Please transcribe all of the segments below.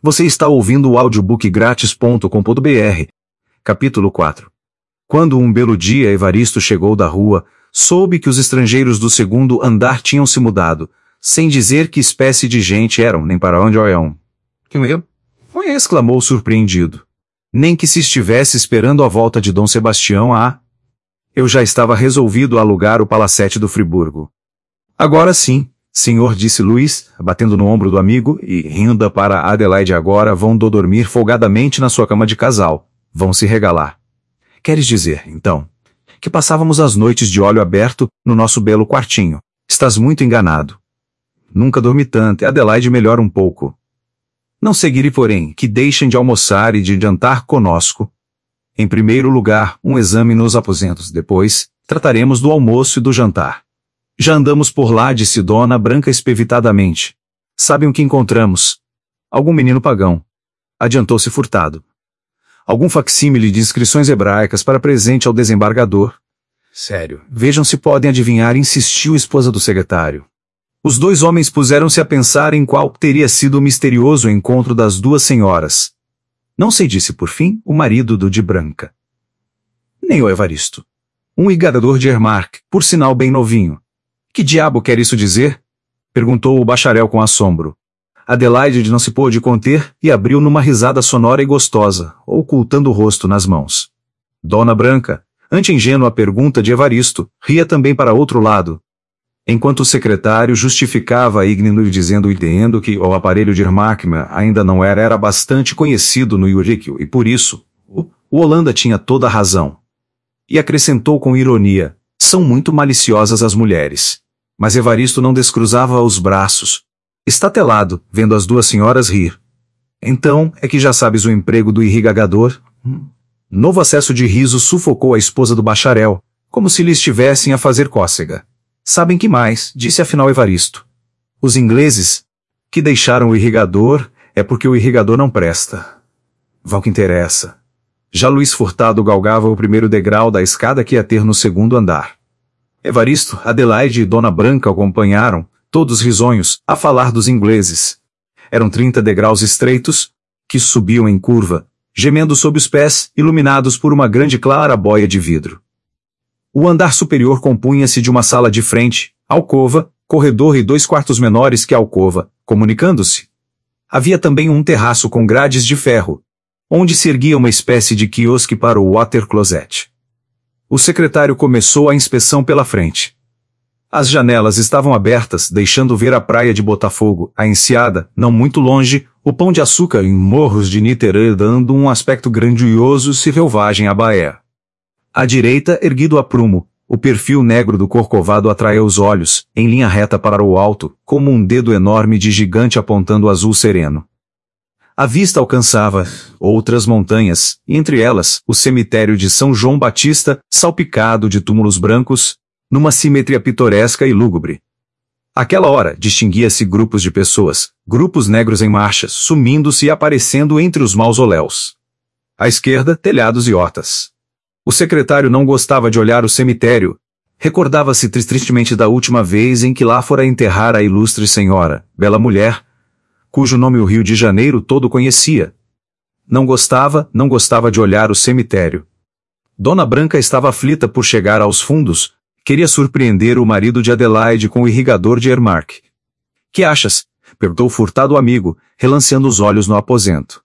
Você está ouvindo o audiobookgratis.com.br. Capítulo 4. Quando um belo dia Evaristo chegou da rua, soube que os estrangeiros do segundo andar tinham se mudado, sem dizer que espécie de gente eram, nem para onde iam. Foi, exclamou surpreendido. Nem que se estivesse esperando a volta de Dom Sebastião a... Eu já estava resolvido a alugar o palacete do Friburgo. Agora sim, senhor, disse Luís, batendo no ombro do amigo, e rindo para Adelaide. Agora vão dormir folgadamente na sua cama de casal. Vão se regalar. Queres dizer, então, que passávamos as noites de olho aberto no nosso belo quartinho? Estás muito enganado. Nunca dormi tanto, e Adelaide melhora um pouco. Não seguirei, porém, que deixem de almoçar e de jantar conosco. Em primeiro lugar, um exame nos aposentos. Depois, trataremos do almoço e do jantar. Já andamos por lá, disse Dona Branca espevitadamente. Sabem o que encontramos? Algum menino pagão. Adiantou-se Furtado. Algum facsímile de inscrições hebraicas para presente ao desembargador? Sério, vejam se podem adivinhar, insistiu a esposa do secretário. Os dois homens puseram-se a pensar em qual teria sido o misterioso encontro das duas senhoras. Não sei, disse por fim o marido do de Branca. Nem o Evaristo. Um irrigador de Ermark, por sinal bem novinho. Que diabo quer isso dizer? Perguntou o bacharel com assombro. Adelaide não se pôde conter e abriu numa risada sonora e gostosa, ocultando o rosto nas mãos. Dona Branca, ante a ingênua pergunta de Evaristo, ria também para outro lado. Enquanto o secretário justificava ignino dizendo que o aparelho de Ermark ainda não era bastante conhecido no Euriquio e por isso, o Holanda tinha toda a razão. E acrescentou com ironia, são muito maliciosas as mulheres. Mas Evaristo não descruzava os braços, estatelado, vendo as duas senhoras rir. Então, é que já sabes o emprego do irrigador? Novo acesso de riso sufocou a esposa do bacharel, como se lhe estivessem a fazer cócega. Sabem que mais, disse afinal Evaristo. Os ingleses, que deixaram o irrigador, é porque o irrigador não presta. Vá o que interessa. Já Luís Furtado galgava o primeiro degrau da escada que ia ter no segundo andar. Evaristo, Adelaide e Dona Branca acompanharam, todos risonhos, a falar dos ingleses. Eram 30 degraus estreitos, que subiam em curva, gemendo sob os pés, iluminados por uma grande clarabóia de vidro. O andar superior compunha-se de uma sala de frente, alcova, corredor e 2 quartos menores que a alcova, comunicando-se. Havia também um terraço com grades de ferro, onde se erguia uma espécie de quiosque para o water closet. O secretário começou a inspeção pela frente. As janelas estavam abertas, deixando ver a praia de Botafogo, a enseada, não muito longe, o Pão de Açúcar em Morros de Niterói dando um aspecto grandioso e selvagem à Baía. À direita, erguido a prumo, o perfil negro do Corcovado atraía os olhos, em linha reta para o alto, como um dedo enorme de gigante apontando o azul sereno. A vista alcançava outras montanhas, e entre elas, o cemitério de São João Batista, salpicado de túmulos brancos, numa simetria pitoresca e lúgubre. Àquela hora, distinguia-se grupos de pessoas, grupos negros em marcha, sumindo-se e aparecendo entre os mausoléus. À esquerda, telhados e hortas. O secretário não gostava de olhar o cemitério. Recordava-se tristemente da última vez em que lá fora enterrar a ilustre senhora, bela mulher, cujo nome o Rio de Janeiro todo conhecia. Não gostava de olhar o cemitério. Dona Branca estava aflita por chegar aos fundos, queria surpreender o marido de Adelaide com o irrigador de Ermark. Que achas? Perguntou Furtado o amigo, relanceando os olhos no aposento.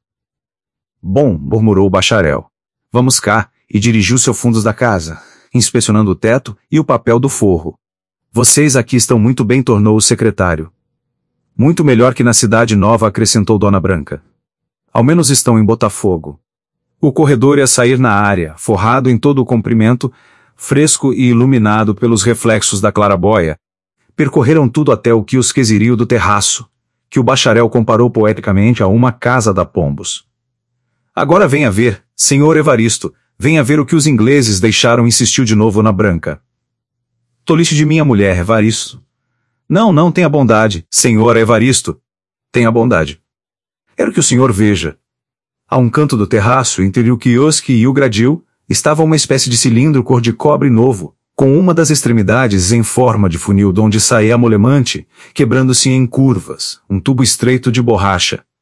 Bom, murmurou o bacharel. Vamos cá, e dirigiu-se ao fundo da casa, inspecionando o teto e o papel do forro. Vocês aqui estão muito bem, tornou o secretário. Muito melhor que na Cidade Nova, acrescentou Dona Branca. Ao menos estão em Botafogo. O corredor ia sair na área, forrado em todo o comprimento, fresco e iluminado pelos reflexos da clarabóia. Percorreram tudo até o quiosquezirio do terraço, que o bacharel comparou poeticamente a uma casa da Pombos. Agora venha ver, senhor Evaristo, venha ver o que os ingleses deixaram, insistiu de novo na Branca. Tolice de minha mulher, Evaristo. Não, tenha bondade, senhor Evaristo. Tenha bondade. Quero que o senhor veja. A um canto do terraço, entre o quiosque e o gradil, estava uma espécie de cilindro cor de cobre novo, com uma das extremidades em forma de funil donde saía a molemante, quebrando-se em curvas, um tubo estreito de borracha.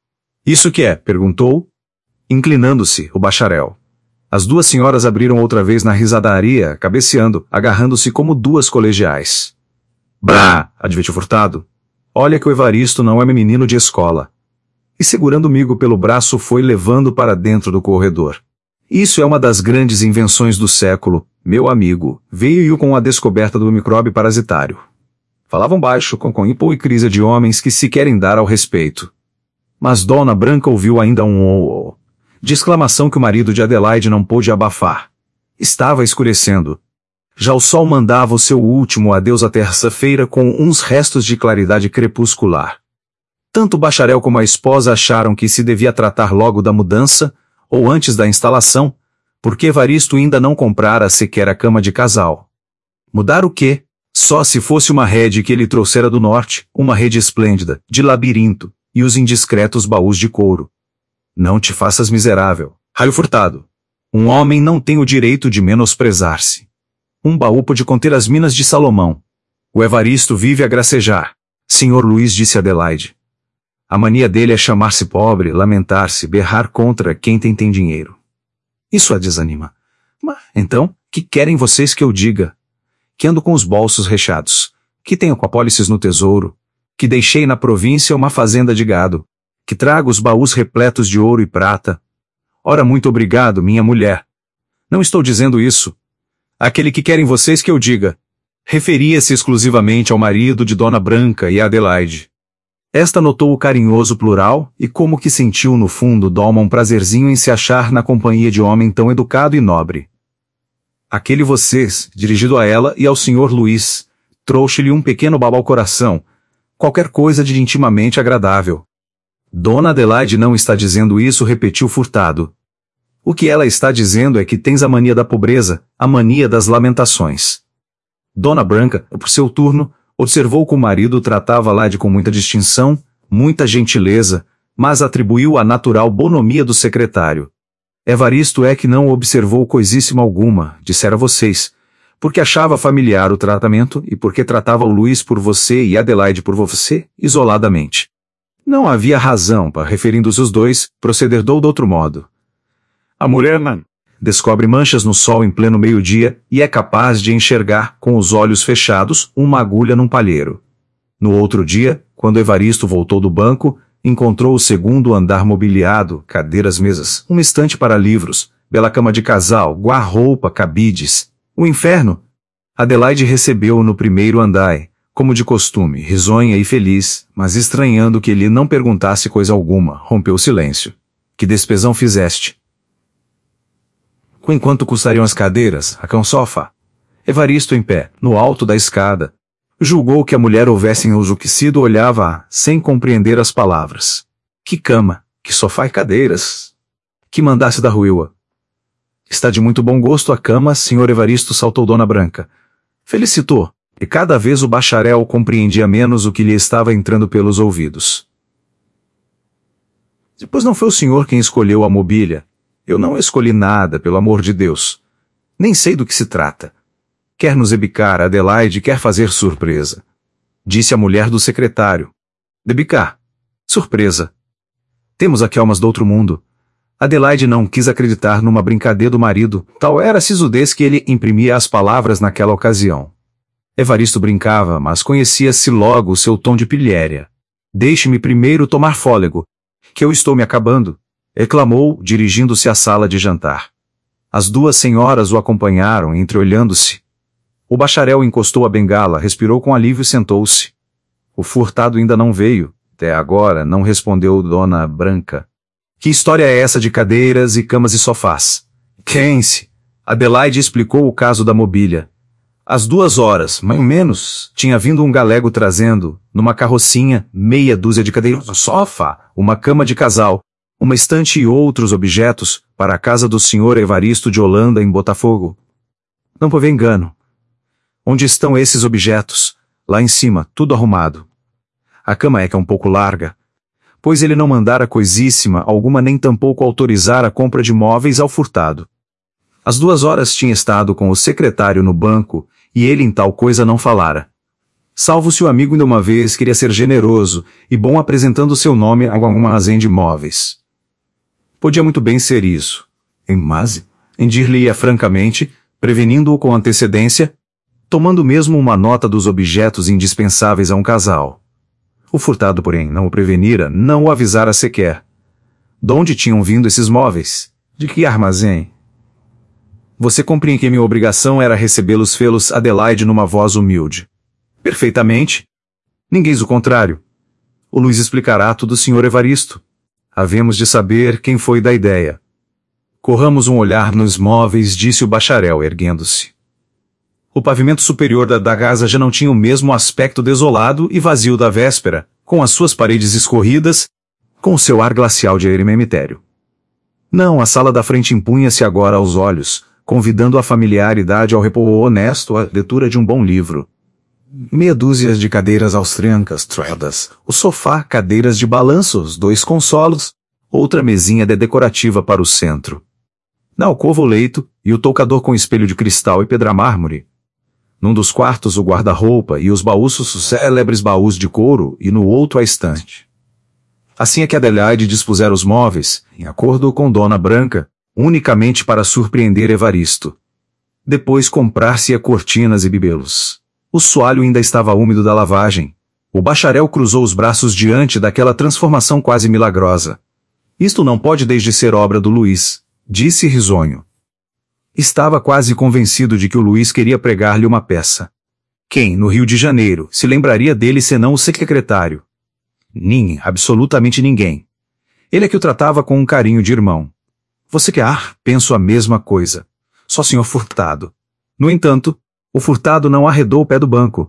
Isso que é? Perguntou, inclinando-se, o bacharel. As duas senhoras abriram outra vez na risadaria, cabeceando, agarrando-se como duas colegiais. Brá, advertiu Furtado. Olha que o Evaristo não é menino de escola. E segurando o migo pelo braço foi levando para dentro do corredor. Isso é uma das grandes invenções do século, meu amigo, veio com a descoberta do micróbio parasitário. Falavam baixo, com hipocrisia de homens que se querem dar ao respeito. Mas Dona Branca ouviu ainda um oh, de exclamação que o marido de Adelaide não pôde abafar. Estava escurecendo. Já o sol mandava o seu último adeus à terça-feira com uns restos de claridade crepuscular. Tanto o bacharel como a esposa acharam que se devia tratar logo da mudança, ou antes da instalação, porque Evaristo ainda não comprara sequer a cama de casal. Mudar o quê? Só se fosse uma rede que ele trouxera do norte, uma rede esplêndida, de labirinto, e os indiscretos baús de couro. Não te faças miserável, raio Furtado. Um homem não tem o direito de menosprezar-se. Um baú pode conter as minas de Salomão. O Evaristo vive a gracejar, Sr. Luís, disse Adelaide. A mania dele é chamar-se pobre, lamentar-se, berrar contra quem tem dinheiro. Isso a desanima. Mas, então, que querem vocês que eu diga? Que ando com os bolsos recheados, que tenho coapólices no tesouro, que deixei na província uma fazenda de gado, que trago os baús repletos de ouro e prata. Ora, muito obrigado, minha mulher. Não estou dizendo isso. Aquele que querem vocês que eu diga. Referia-se exclusivamente ao marido de Dona Branca e Adelaide. Esta notou o carinhoso plural e como que sentiu no fundo d'alma um prazerzinho em se achar na companhia de homem tão educado e nobre. Aquele vocês, dirigido a ela e ao Sr. Luís, trouxe-lhe um pequeno baba ao coração, qualquer coisa de intimamente agradável. Dona Adelaide não está dizendo isso, repetiu Furtado. O que ela está dizendo é que tens a mania da pobreza, a mania das lamentações. Dona Branca, por seu turno, observou que o marido tratava Lade com muita distinção, muita gentileza, mas atribuiu a natural bonomia do secretário. Evaristo é que não observou coisíssima alguma, dissera vocês, porque achava familiar o tratamento e porque tratava o Luís por você e Adelaide por você, isoladamente. Não havia razão para, referindo-se os dois, proceder do outro modo. A mulher descobre manchas no sol em pleno meio-dia e é capaz de enxergar, com os olhos fechados, uma agulha num palheiro. No outro dia, quando Evaristo voltou do banco, encontrou o segundo andar mobiliado, cadeiras, mesas, uma estante para livros, bela cama de casal, guarda-roupa, cabides. O inferno! Adelaide recebeu-o no primeiro andar, como de costume, risonha e feliz, mas estranhando que ele não perguntasse coisa alguma, rompeu o silêncio. Que despesão fizeste? Quanto custariam as cadeiras, a cão-sofá? Evaristo em pé, no alto da escada. Julgou que a mulher houvesse enlouquecido, olhava-a, sem compreender as palavras. Que cama, que sofá e cadeiras. Que mandasse da ruína. Está de muito bom gosto a cama, Sr. Evaristo, saltou Dona Branca. Felicitou, e cada vez o bacharel compreendia menos o que lhe estava entrando pelos ouvidos. Depois não foi o senhor quem escolheu a mobília. Eu não escolhi nada, pelo amor de Deus. Nem sei do que se trata. Quer nos ebicar, Adelaide quer fazer surpresa. Disse a mulher do secretário. Debicar. Surpresa. Temos aqui almas do outro mundo. Adelaide não quis acreditar numa brincadeira do marido, tal era a sisudez que ele imprimia às palavras naquela ocasião. Evaristo brincava, mas conhecia-se logo o seu tom de pilhéria. Deixe-me primeiro tomar fôlego, que eu estou me acabando, exclamou, dirigindo-se à sala de jantar. As duas senhoras o acompanharam, entreolhando-se. O bacharel encostou a bengala, respirou com alívio e sentou-se. O Furtado ainda não veio, até agora, não respondeu Dona Branca. Que história é essa de cadeiras e camas e sofás? Quem-se? Adelaide explicou o caso da mobília. Às 2 horas, mais ou menos, tinha vindo um galego trazendo, numa carrocinha, meia dúzia de cadeiras, um sofá, uma cama de casal, uma estante e outros objetos, para a casa do Sr. Evaristo de Holanda em Botafogo. Não houve engano. Onde estão esses objetos? Lá em cima, tudo arrumado. A cama é que é um pouco larga, pois ele não mandara coisíssima alguma nem tampouco autorizar a compra de móveis ao Furtado. Às 2 horas tinha estado com o secretário no banco, e ele em tal coisa não falara. salvo se o amigo ainda uma vez queria ser generoso e bom apresentando seu nome a algum armazém de móveis. Podia muito bem ser isso. Mas, dir-lhe-ia francamente, prevenindo-o com antecedência, tomando mesmo uma nota dos objetos indispensáveis a um casal. O furtado, porém, não o prevenira, não o avisara sequer. De onde tinham vindo esses móveis? De que armazém? Você compreende que minha obrigação era recebê-los, fê-los Adelaide numa voz humilde. Perfeitamente. Ninguém o contrário. O Luís explicará tudo, Sr. Evaristo. Havemos de saber quem foi da ideia. Corramos um olhar nos móveis, disse o bacharel, erguendo-se. O pavimento superior da casa já não tinha o mesmo aspecto desolado e vazio da véspera, com as suas paredes escorridas, com o seu ar glacial de eremitério. Não, a sala da frente impunha-se agora aos olhos, convidando a familiaridade ao repouso honesto, à leitura de um bom livro. Meia dúzia de cadeiras austríacas, tredas, o sofá, cadeiras de balanços, 2 consolos, outra mesinha decorativa para o centro. Na alcova o leito, e o toucador com espelho de cristal e pedra-mármore. Num dos quartos o guarda-roupa e os baús, os célebres baús de couro, e no outro a estante. Assim é que Adelaide dispusera os móveis, em acordo com Dona Branca, unicamente para surpreender Evaristo. Depois comprar-se-ia cortinas e bibelos. O soalho ainda estava úmido da lavagem. O bacharel cruzou os braços diante daquela transformação quase milagrosa. Isto não pode desde ser obra do Luís, disse risonho. Estava quase convencido de que o Luís queria pregar-lhe uma peça. Quem, no Rio de Janeiro, se lembraria dele senão o secretário? Ninguém, absolutamente ninguém. Ele é que o tratava com um carinho de irmão. Você quer? Penso a mesma coisa. Só senhor Furtado. No entanto, o Furtado não arredou o pé do banco.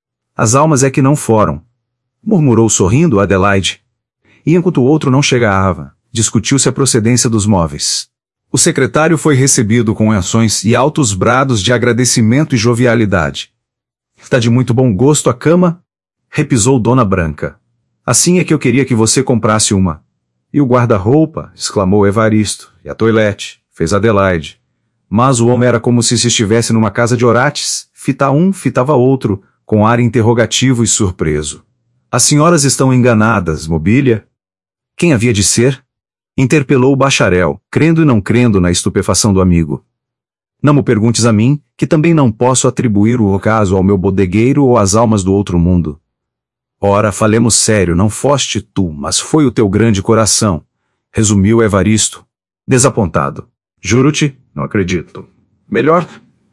As almas é que não foram. Murmurou sorrindo Adelaide. E enquanto o outro não chegava, discutiu-se a procedência dos móveis. O secretário foi recebido com ações e altos brados de agradecimento e jovialidade. Está de muito bom gosto a cama? Repisou Dona Branca. Assim é que eu queria que você comprasse uma. E o guarda-roupa? Exclamou Evaristo. E a toilette? Fez Adelaide. Mas o homem era como se estivesse numa casa de orates. Fita um, fitava outro, com ar interrogativo e surpreso. As senhoras estão enganadas, mobília? Quem havia de ser? Interpelou o bacharel, crendo e não crendo na estupefação do amigo. Não me perguntes a mim, que também não posso atribuir o ocaso ao meu bodegueiro ou às almas do outro mundo. Ora, falemos sério, não foste tu, mas foi o teu grande coração, resumiu Evaristo, desapontado. Juro-te, não acredito. Melhor?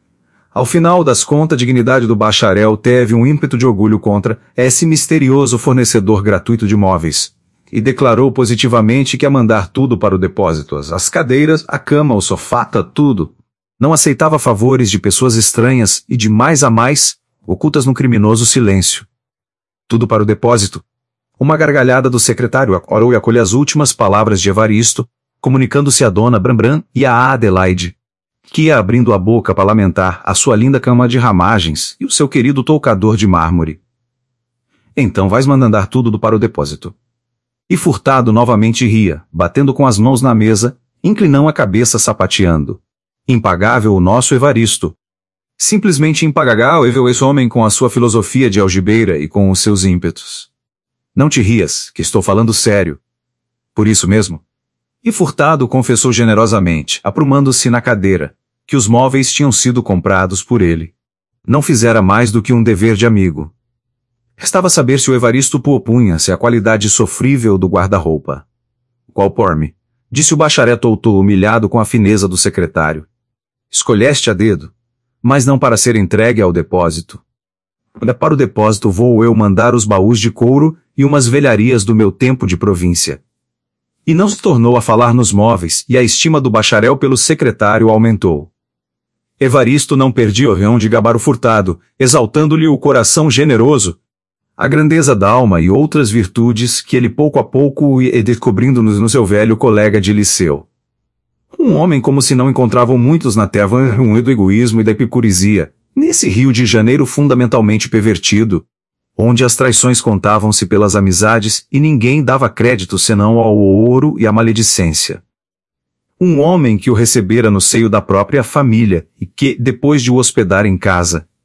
Ao final das contas, a dignidade do bacharel teve um ímpeto de orgulho contra esse misterioso fornecedor gratuito de móveis, e declarou positivamente que ia mandar tudo para o depósito, as cadeiras, a cama, o sofá, tudo. Não aceitava favores de pessoas estranhas e de mais a mais, ocultas no criminoso silêncio. Tudo para o depósito. Uma gargalhada do secretário orou e acolheu as últimas palavras de Evaristo, comunicando-se a Dona Brambram e a Adelaide, que ia abrindo a boca para lamentar a sua linda cama de ramagens e o seu querido toucador de mármore. Então vais mandar tudo para o depósito. E Furtado novamente ria, batendo com as mãos na mesa, inclinando a cabeça sapateando. Impagável o nosso Evaristo. Simplesmente impagável esse homem com a sua filosofia de algibeira e com os seus ímpetos. Não te rias, que estou falando sério. Por isso mesmo. E Furtado confessou generosamente, aprumando-se na cadeira, que os móveis tinham sido comprados por ele. Não fizera mais do que um dever de amigo. Restava saber se o Evaristo opunha-se à qualidade sofrível do guarda-roupa. Qual por-me? Disse o bacharel toutou humilhado com a fineza do secretário. Escolheste a dedo, mas não para ser entregue ao depósito. Para o depósito vou eu mandar os baús de couro e umas velharias do meu tempo de província. E não se tornou a falar nos móveis, e a estima do bacharel pelo secretário aumentou. Evaristo não perdia o reão de gabar o Furtado, exaltando-lhe o coração generoso, a grandeza da alma e outras virtudes que ele pouco a pouco ia descobrindo no seu velho colega de liceu. Um homem como se não encontravam muitos na terra do egoísmo e da epicurisia, nesse Rio de Janeiro fundamentalmente pervertido, onde as traições contavam-se pelas amizades e ninguém dava crédito senão ao ouro e à maledicência. Um homem que o recebera no seio da própria família e que, depois de o hospedar em casa,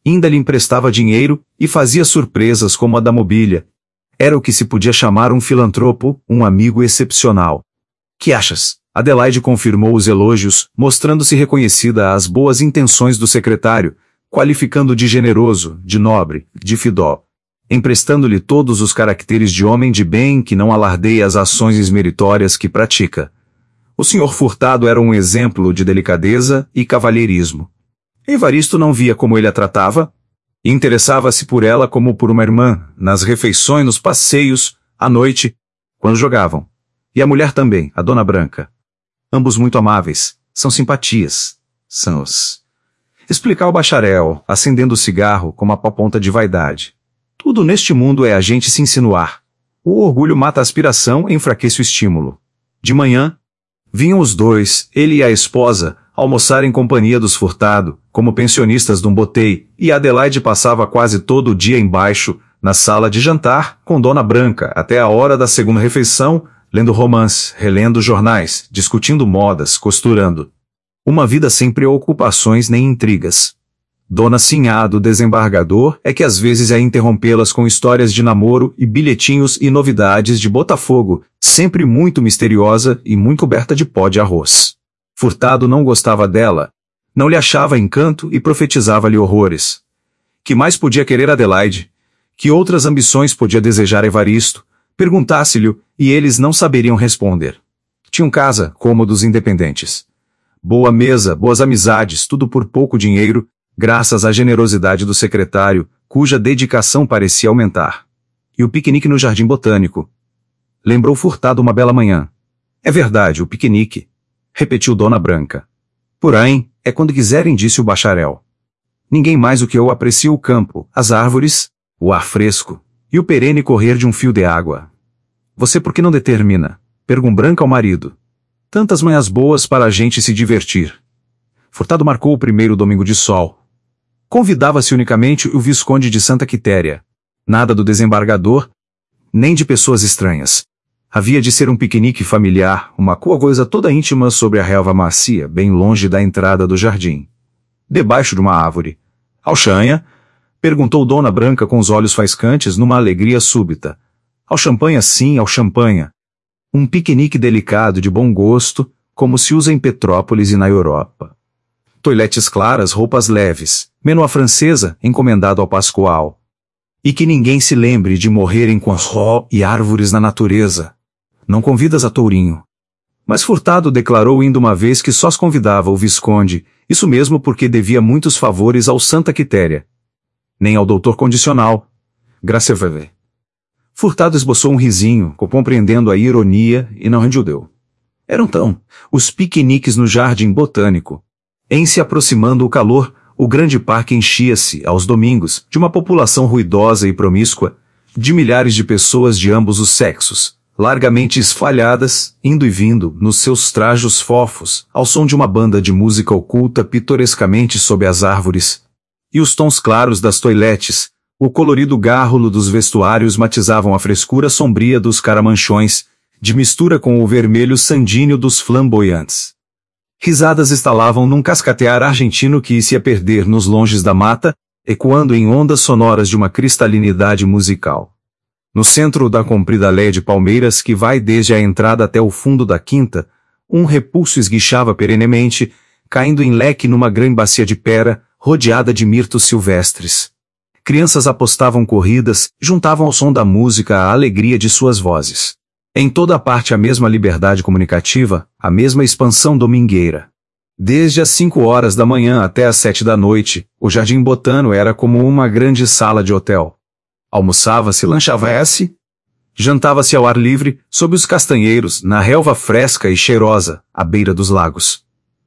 Ainda lhe emprestava dinheiro e fazia surpresas como a da mobília. Era o que se podia chamar um filantropo, um amigo excepcional. Que achas? Adelaide confirmou os elogios, mostrando-se reconhecida às boas intenções do secretário, qualificando de generoso, de nobre, de fidó, emprestando-lhe todos os caracteres de homem de bem que não alardeia as ações meritórias que pratica. O senhor Furtado era um exemplo de delicadeza e cavalheirismo. Evaristo não via como ele a tratava, e interessava-se por ela como por uma irmã, nas refeições, nos passeios, à noite, quando jogavam. E a mulher também, a Dona Branca. Ambos muito amáveis, são simpatias, são os... Explicar o bacharel, acendendo o cigarro com uma ponta de vaidade. Tudo neste mundo é a gente se insinuar. O orgulho mata a aspiração e enfraquece o estímulo. De manhã, vinham os dois, ele e a esposa, almoçar em companhia dos Furtado, como pensionistas de um botei, e Adelaide passava quase todo o dia embaixo, na sala de jantar, com Dona Branca, até a hora da segunda refeição, lendo romance, relendo jornais, discutindo modas, costurando. Uma vida sem preocupações nem intrigas. Dona Sinhá do desembargador é que às vezes ia interrompê-las com histórias de namoro e bilhetinhos e novidades de Botafogo, sempre muito misteriosa e muito coberta de pó de arroz. Furtado não gostava dela, não lhe achava encanto e profetizava-lhe horrores. Que mais podia querer Adelaide? Que outras ambições podia desejar Evaristo? Perguntasse-lhe, e eles não saberiam responder. Tinham casa, cômodos independentes. Boa mesa, boas amizades, tudo por pouco dinheiro, graças à generosidade do secretário, cuja dedicação parecia aumentar. E o piquenique no Jardim Botânico. Lembrou Furtado uma bela manhã. É verdade, o piquenique, repetiu Dona Branca. Porém, é quando quiserem, disse o bacharel. Ninguém mais do que eu aprecia o campo, as árvores, o ar fresco, e o perene correr de um fio de água. Você por que não determina? Perguntou Branca ao marido. Tantas manhãs boas para a gente se divertir. Furtado marcou o primeiro domingo de sol. Convidava-se unicamente o Visconde de Santa Quitéria. Nada do desembargador, nem de pessoas estranhas. Havia de ser um piquenique familiar, uma coisa toda íntima sobre a relva macia, bem longe da entrada do jardim. Debaixo de uma árvore. Alchanha? Perguntou Dona Branca com os olhos faiscantes numa alegria súbita. Ao champanha sim, ao champanha. Um piquenique delicado de bom gosto, como se usa em Petrópolis e na Europa. Toiletes claras, roupas leves, menu à francesa, encomendado ao Pascoal. E que ninguém se lembre de morrerem com ró e árvores na natureza. Não convidas a Tourinho. Mas Furtado declarou indo uma vez que só os convidava o Visconde, isso mesmo porque devia muitos favores ao Santa Quitéria. Nem ao doutor condicional. Graças a Deus. Furtado esboçou um risinho, compreendendo a ironia, e não rendeu. Eram então os piqueniques no Jardim Botânico. Em se aproximando o calor, o grande parque enchia-se, aos domingos, de uma população ruidosa e promíscua, de milhares de pessoas de ambos os sexos, largamente esfalhadas, indo e vindo, nos seus trajos fofos, ao som de uma banda de música oculta pitorescamente sob as árvores. E os tons claros das toiletes, o colorido gárrulo dos vestuários matizavam a frescura sombria dos caramanchões, de mistura com o vermelho sanguíneo dos flamboyantes. Risadas estalavam num cascatear argentino que se ia perder nos longes da mata, ecoando em ondas sonoras de uma cristalinidade musical. No centro da comprida alléia de palmeiras que vai desde a entrada até o fundo da quinta, um repulso esguichava perenemente, caindo em leque numa grande bacia de pera, rodeada de mirtos silvestres. Crianças apostavam corridas, juntavam ao som da música a alegria de suas vozes. Em toda a parte a mesma liberdade comunicativa, a mesma expansão domingueira. Desde as 5 horas da manhã até as 7 da noite, o Jardim Botânico era como uma grande sala de hotel. Almoçava-se, lanchava-se, jantava-se ao ar livre, sob os castanheiros, na relva fresca e cheirosa, à beira dos lagos.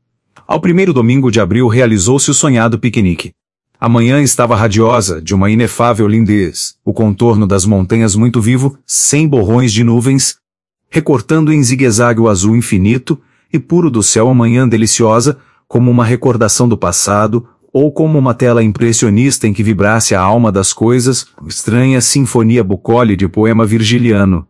Ao primeiro domingo de abril realizou-se o sonhado piquenique. A manhã estava radiosa, de uma inefável lindez, o contorno das montanhas muito vivo, sem borrões de nuvens, recortando em zigue-zague o azul infinito e puro do céu a manhã deliciosa, como uma recordação do passado, ou como uma tela impressionista em que vibrasse a alma das coisas, estranha sinfonia bucólica de poema virgiliano.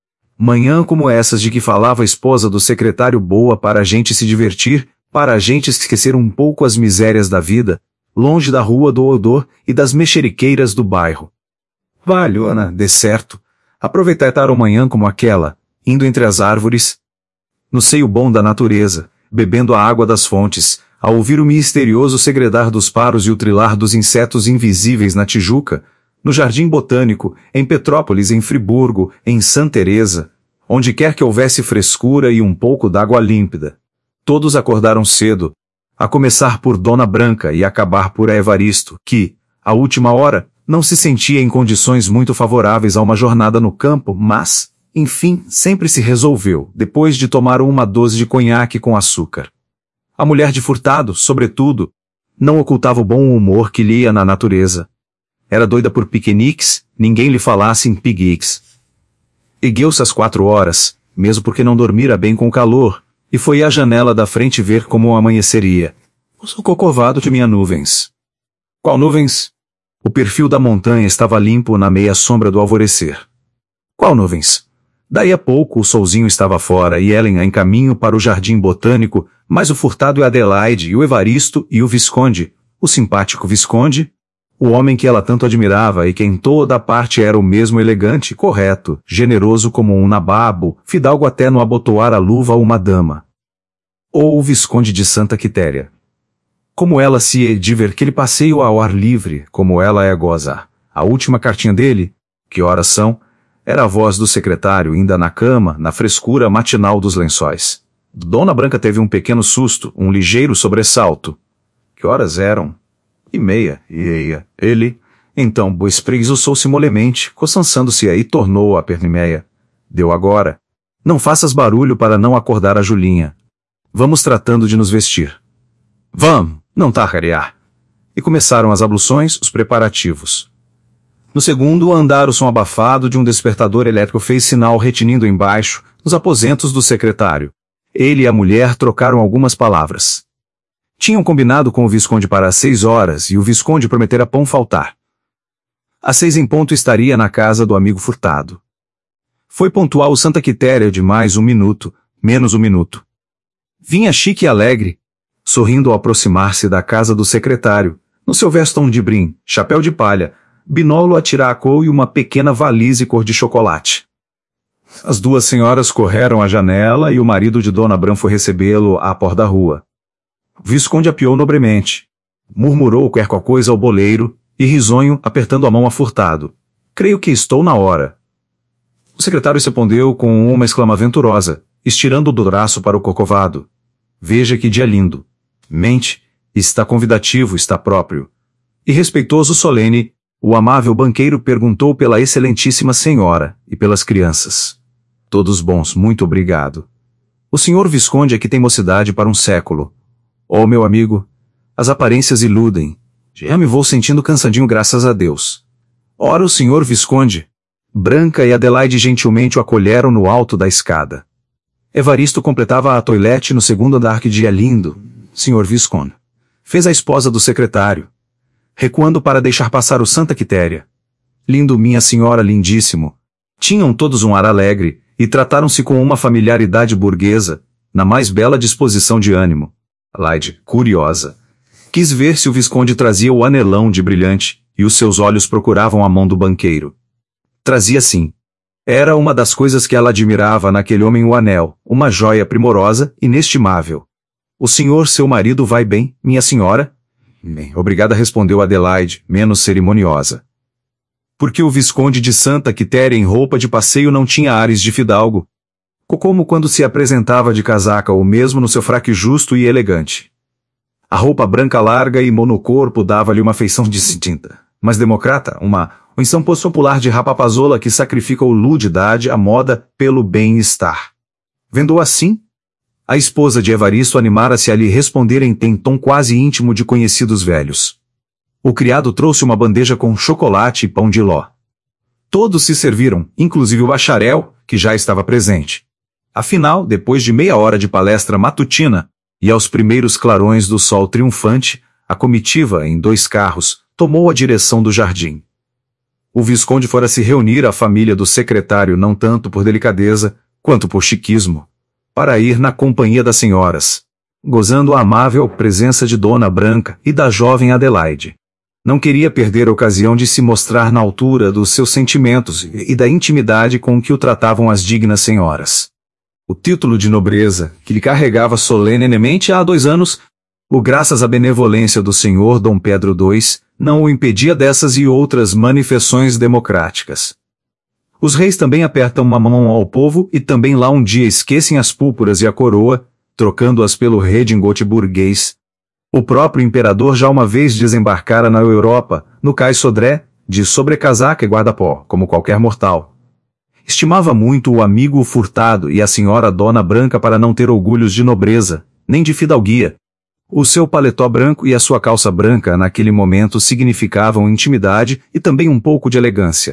Manhã como essas de que falava a esposa do secretário, boa para a gente se divertir, para a gente esquecer um pouco as misérias da vida, longe da rua do odor e das mexeriqueiras do bairro. Valhona, de certo, aproveitar a manhã como aquela, indo entre as árvores, no seio bom da natureza, bebendo a água das fontes, a ouvir o misterioso segredar dos paros e o trilar dos insetos invisíveis na Tijuca, no Jardim Botânico, em Petrópolis, em Friburgo, em Santa Teresa, onde quer que houvesse frescura e um pouco d'água límpida. Todos acordaram cedo, a começar por Dona Branca e acabar por Evaristo, que, à última hora, não se sentia em condições muito favoráveis a uma jornada no campo, mas, enfim, sempre se resolveu, depois de tomar uma dose de conhaque com açúcar. A mulher de Furtado, sobretudo, não ocultava o bom humor que lia na natureza. Era doida por piqueniques, ninguém lhe falasse em piguix. Ergueu-se às 4 horas, mesmo porque não dormira bem com o calor, e foi à janela da frente ver como amanheceria. O cocovado tinha nuvens. Qual nuvens? O perfil da montanha estava limpo na meia sombra do alvorecer. Qual nuvens? Daí a pouco o solzinho estava fora e Ellen em caminho para o Jardim Botânico, mas o Furtado e a Adelaide e o Evaristo e o Visconde, o simpático Visconde, o homem que ela tanto admirava e que em toda parte era o mesmo elegante, correto, generoso como um nababo, fidalgo até no abotoar a luva a uma dama. Ou o Visconde de Santa Quitéria. Como ela se é de ver aquele passeio ao ar livre, como ela é goza. A última cartinha dele, que horas são, era a voz do secretário ainda na cama, na frescura matinal dos lençóis. Dona Branca teve um pequeno susto, um ligeiro sobressalto. Que horas eram? 1:30, e ele, então, espreguiçou-se molemente, coçançando-se e tornou a perniméia. Deu agora. Não faças barulho para não acordar a Julinha. Vamos tratando de nos vestir. Vamos, não tartarear. E começaram as abluções, os preparativos. No segundo andar o som abafado de um despertador elétrico fez sinal retinindo embaixo, nos aposentos do secretário. Ele e a mulher trocaram algumas palavras. Tinham combinado com o Visconde para as 6 horas e o Visconde prometera pão faltar. Às 6 em ponto estaria na casa do amigo Furtado. Foi pontual o Santa Quitéria de mais 1 minuto, menos 1 minuto. Vinha chique e alegre, sorrindo ao aproximar-se da casa do secretário, no seu vestão de brim, chapéu de palha, binóculo a tiraco e uma pequena valise cor de chocolate. As 2 senhoras correram à janela e o marido de Dona Bram foi recebê-lo à porta da rua. O Visconde apiou nobremente. Murmurou qualquer coisa ao boleiro, e risonho, apertando a mão a Furtado. Creio que estou na hora. O secretário respondeu com uma exclama venturosa, estirando do braço para o Corcovado. Veja que dia lindo. Mente, está convidativo, está próprio. E respeitoso solene, o amável banqueiro perguntou pela excelentíssima senhora e pelas crianças. Todos bons, muito obrigado. O senhor Visconde é que tem mocidade para um século. Oh, meu amigo, as aparências iludem. Já me vou sentindo cansadinho graças a Deus. Ora o senhor Visconde. Branca e Adelaide gentilmente o acolheram no alto da escada. Evaristo completava a toilette no segundo andar. Que dia lindo, senhor Visconde. Fez a esposa do secretário. Recuando para deixar passar o Santa Quitéria. Lindo, minha senhora, lindíssimo. Tinham todos um ar alegre, e trataram-se com uma familiaridade burguesa, na mais bela disposição de ânimo. Adelaide, curiosa, quis ver se o Visconde trazia o anelão de brilhante, e os seus olhos procuravam a mão do banqueiro. Trazia sim. Era uma das coisas que ela admirava naquele homem, o anel, uma joia primorosa, inestimável. O senhor, seu marido, vai bem, minha senhora? Bem, obrigada, respondeu Adelaide, menos cerimoniosa. Porque o Visconde de Santa Quitéria em roupa de passeio não tinha ares de fidalgo. Como quando se apresentava de casaca ou mesmo no seu fraque justo e elegante. A roupa branca larga e monocorpo dava-lhe uma feição distinta, mas democrata, uma unção popular de rapapazola que sacrifica o ludidade à moda pelo bem-estar. Vendo-o assim, a esposa de Evaristo animara-se a lhe responder em tom quase íntimo de conhecidos velhos. O criado trouxe uma bandeja com chocolate e pão de ló. Todos se serviram, inclusive o bacharel, que já estava presente. Afinal, depois de meia hora de palestra matutina, e aos primeiros clarões do sol triunfante, a comitiva, em 2 carros, tomou a direção do jardim. O Visconde fora se reunir à família do secretário não tanto por delicadeza, quanto por chiquismo, para ir na companhia das senhoras. gozando a amável presença de Dona Branca e da jovem Adelaide. Não queria perder a ocasião de se mostrar na altura dos seus sentimentos e da intimidade com que o tratavam as dignas senhoras. O título de nobreza, que lhe carregava solenemente há 2 anos, o graças à benevolência do senhor Dom Pedro II, não o impedia dessas e outras manifestações democráticas. Os reis também apertam uma mão ao povo e também lá um dia esquecem as púrpuras e a coroa, trocando-as pelo redingote burguês. O próprio imperador já uma vez desembarcara na Europa, no cais Sodré, de sobrecasaca e guarda-pó, como qualquer mortal. Estimava muito o amigo Furtado e a senhora Dona Branca para não ter orgulhos de nobreza, nem de fidalguia. O seu paletó branco e a sua calça branca naquele momento significavam intimidade e também um pouco de elegância.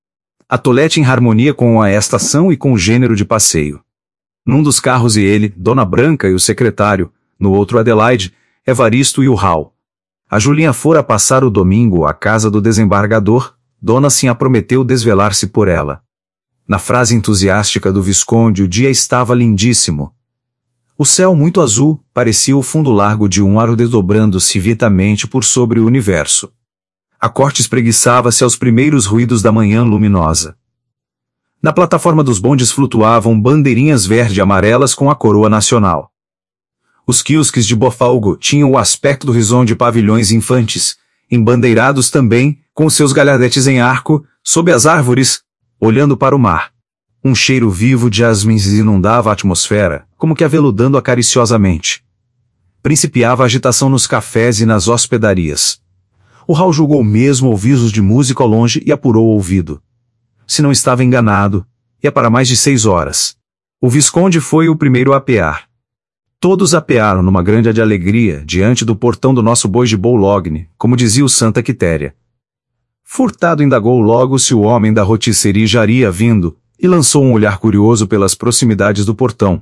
A tolete em harmonia com a estação e com o gênero de passeio. Num dos carros ele, Dona Branca e o secretário, no outro Adelaide, Evaristo e o Hal. A Julinha fora passar o domingo à casa do desembargador, Dona Sinha prometeu desvelar-se por ela. Na frase entusiástica do Visconde o dia estava lindíssimo. O céu muito azul parecia o fundo largo de um aro desdobrando-se vietamente por sobre o universo. A corte espreguiçava-se aos primeiros ruídos da manhã luminosa. Na plataforma dos bondes flutuavam bandeirinhas verde e amarelas com a coroa nacional. Os quiosques de Bofalgo tinham o aspecto do rison de pavilhões infantes, embandeirados também, com seus galhardetes em arco, sob as árvores, olhando para o mar. Um cheiro vivo de jasmins inundava a atmosfera, como que aveludando-a cariciosamente. Principiava a agitação nos cafés e nas hospedarias. O Hal julgou mesmo ouvidos de música ao longe e apurou o ouvido. Se não estava enganado, ia para mais de 6 horas. O Visconde foi o primeiro a apear. Todos apearam numa grande de alegria diante do portão do nosso boi de Boulogne, como dizia o Santa Quitéria. Furtado indagou logo se o homem da rotisserie já iria vindo, e lançou um olhar curioso pelas proximidades do portão.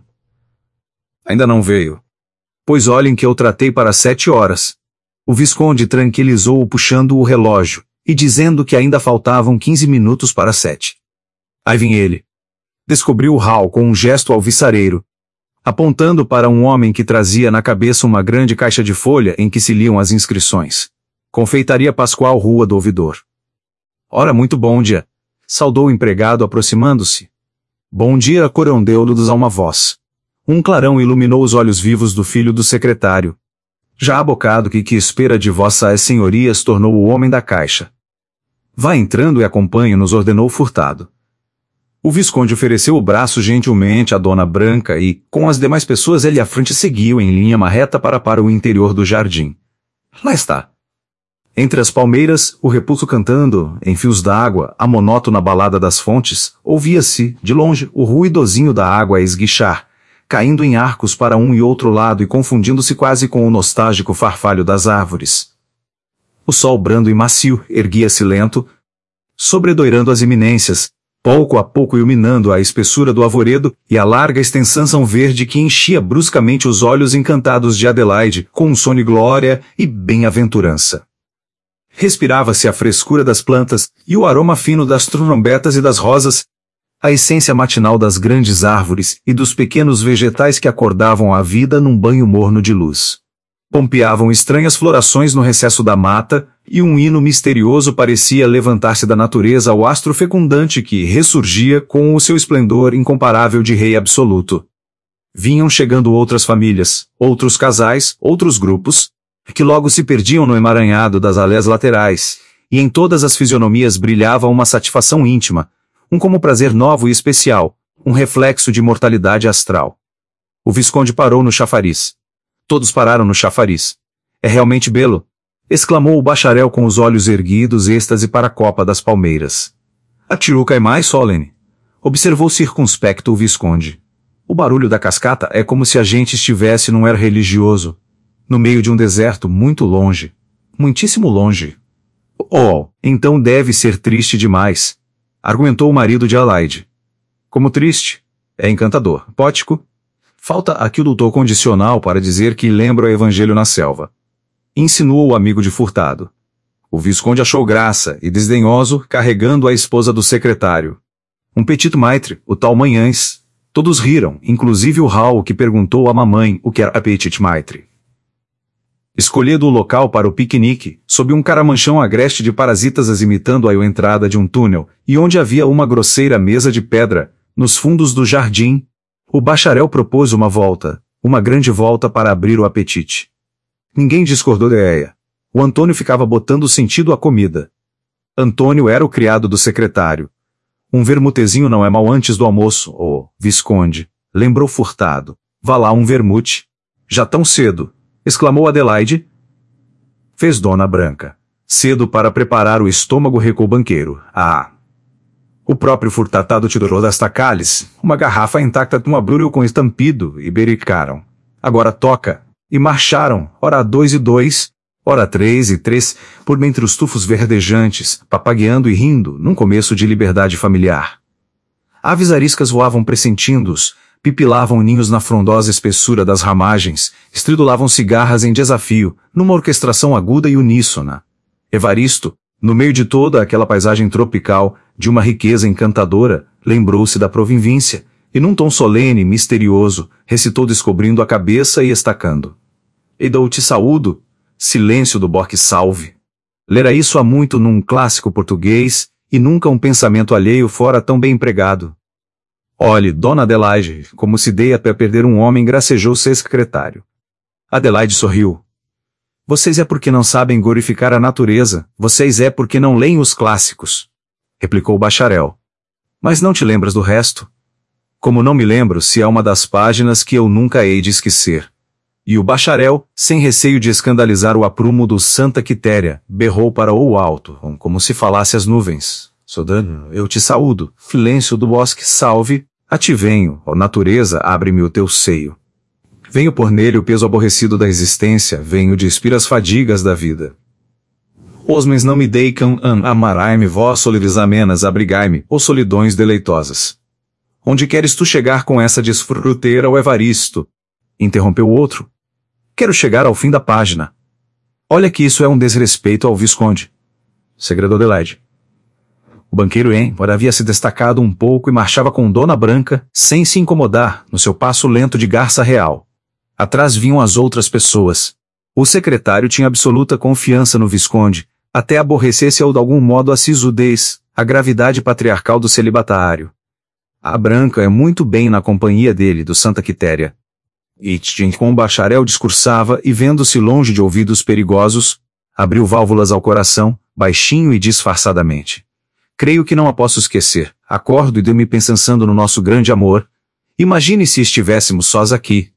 Ainda não veio. Pois olhem que eu tratei para 7 horas. O Visconde tranquilizou-o puxando o relógio, e dizendo que ainda faltavam 15 minutos para 7. Aí vinha ele. Descobriu o Hal com um gesto alvissareiro, apontando para um homem que trazia na cabeça uma grande caixa de folha em que se liam as inscrições. Confeitaria Pascoal Rua do Ouvidor. Ora, muito bom dia, saudou o empregado aproximando-se. Bom dia, corondeu-lhes a uma voz. Um clarão iluminou os olhos vivos do filho do secretário. Já abocado que espera de vossas senhorias, tornou o homem da caixa. Vá entrando e acompanhe-nos, ordenou Furtado. O Visconde ofereceu o braço gentilmente à Dona Branca e, com as demais pessoas ele à frente, seguiu em linha reta para o interior do jardim. Lá está. Entre as palmeiras, o repulso cantando, em fios d'água, a monótona balada das fontes, ouvia-se, de longe, o ruidozinho da água a esguichar, caindo em arcos para um e outro lado e confundindo-se quase com o nostálgico farfalho das árvores. O sol brando e macio erguia-se lento, sobredoirando as eminências, pouco a pouco iluminando a espessura do arvoredo e a larga extensão verde que enchia bruscamente os olhos encantados de Adelaide com um sono e glória e bem-aventurança. Respirava-se a frescura das plantas e o aroma fino das trombetas e das rosas, a essência matinal das grandes árvores e dos pequenos vegetais que acordavam a vida num banho morno de luz. Pompeavam estranhas florações no recesso da mata, e um hino misterioso parecia levantar-se da natureza ao astro fecundante que ressurgia com o seu esplendor incomparável de rei absoluto. Vinham chegando outras famílias, outros casais, outros grupos, que logo se perdiam no emaranhado das alés laterais, e em todas as fisionomias brilhava uma satisfação íntima, um como prazer novo e especial, um reflexo de imortalidade astral. O Visconde parou no chafariz. Todos pararam no chafariz. É realmente belo, exclamou o bacharel com os olhos erguidos, êxtase para a copa das palmeiras. A tiruca é mais solene, observou circunspecto o Visconde. O barulho da cascata é como se a gente estivesse num ar religioso, no meio de um deserto muito longe, muitíssimo longe. Oh, então deve ser triste demais, argumentou o marido de Adelaide. Como triste? É encantador, poético. Falta aqui o doutor condicional para dizer que lembra o Evangelho na selva. Insinuou o amigo de Furtado. O Visconde achou graça e desdenhoso, carregando a esposa do secretário. Um petit maitre, o tal Manhães. Todos riram, inclusive o Hal, que perguntou à mamãe o que era Petit Maitre. Escolhido o local para o piquenique, sob um caramanchão agreste de parasitas imitando a entrada de um túnel, e onde havia uma grosseira mesa de pedra, nos fundos do jardim, o bacharel propôs uma grande volta para abrir o apetite. Ninguém discordou da ideia. O Antônio ficava botando sentido à comida. Antônio era o criado do secretário. Um vermutezinho não é mal antes do almoço, ô, Visconde, lembrou Furtado. Vá lá um vermute. Já tão cedo, exclamou Adelaide. Fez Dona Branca. Cedo para preparar o estômago, recou o banqueiro. Ah! O próprio Furtado tirou desta cálice uma garrafa intacta de um abrulho com estampido e bericaram. Agora toca. E marcharam, ora 2 e 2, ora 3 e 3, por entre os tufos verdejantes, papagueando e rindo, num começo de liberdade familiar. Aves ariscas voavam pressentindo-os, pipilavam ninhos na frondosa espessura das ramagens, estridulavam cigarras em desafio, numa orquestração aguda e uníssona. Evaristo, no meio de toda aquela paisagem tropical, de uma riqueza encantadora, lembrou-se da provinvíncia, e num tom solene e misterioso, recitou descobrindo a cabeça e estacando. E dou-te saúdo, silêncio do Boque salve. Lera isso há muito num clássico português, e nunca um pensamento alheio fora tão bem empregado. Olhe, Dona Adelaide, como se dei até perder um homem, gracejou seu secretário. Adelaide sorriu. Vocês é porque não sabem glorificar a natureza, vocês é porque não leem os clássicos, replicou o bacharel. Mas não te lembras do resto? Como não me lembro se é uma das páginas que eu nunca hei de esquecer. E o bacharel, sem receio de escandalizar o aprumo do Santa Quitéria, berrou para o alto, como se falasse às nuvens. Sodano, eu te saúdo, silêncio do bosque salve, a ti venho, ó natureza, abre-me o teu seio. Venho por nele o peso aborrecido da existência, venho despir as fadigas da vida. Osmens não me deicam, amarai-me vós solides amenas, abrigai-me, ó solidões deleitosas. Onde queres tu chegar com essa desfruteira, ó Evaristo? Interrompeu o outro. Quero chegar ao fim da página. Olha que isso é um desrespeito ao Visconde. Segredou Adelaide. O banqueiro embora havia se destacado um pouco e marchava com Dona Branca, sem se incomodar, no seu passo lento de garça real. Atrás vinham as outras pessoas. O secretário tinha absoluta confiança no Visconde, até aborrecesse-o de algum modo a sisudez, a gravidade patriarcal do celibatário. A Branca é muito bem na companhia dele, do Santa Quitéria. E com o bacharel discursava e vendo-se longe de ouvidos perigosos, abriu válvulas ao coração, baixinho e disfarçadamente. Creio que não a posso esquecer, acordo e deu-me pensando no nosso grande amor. Imagine se estivéssemos sós aqui.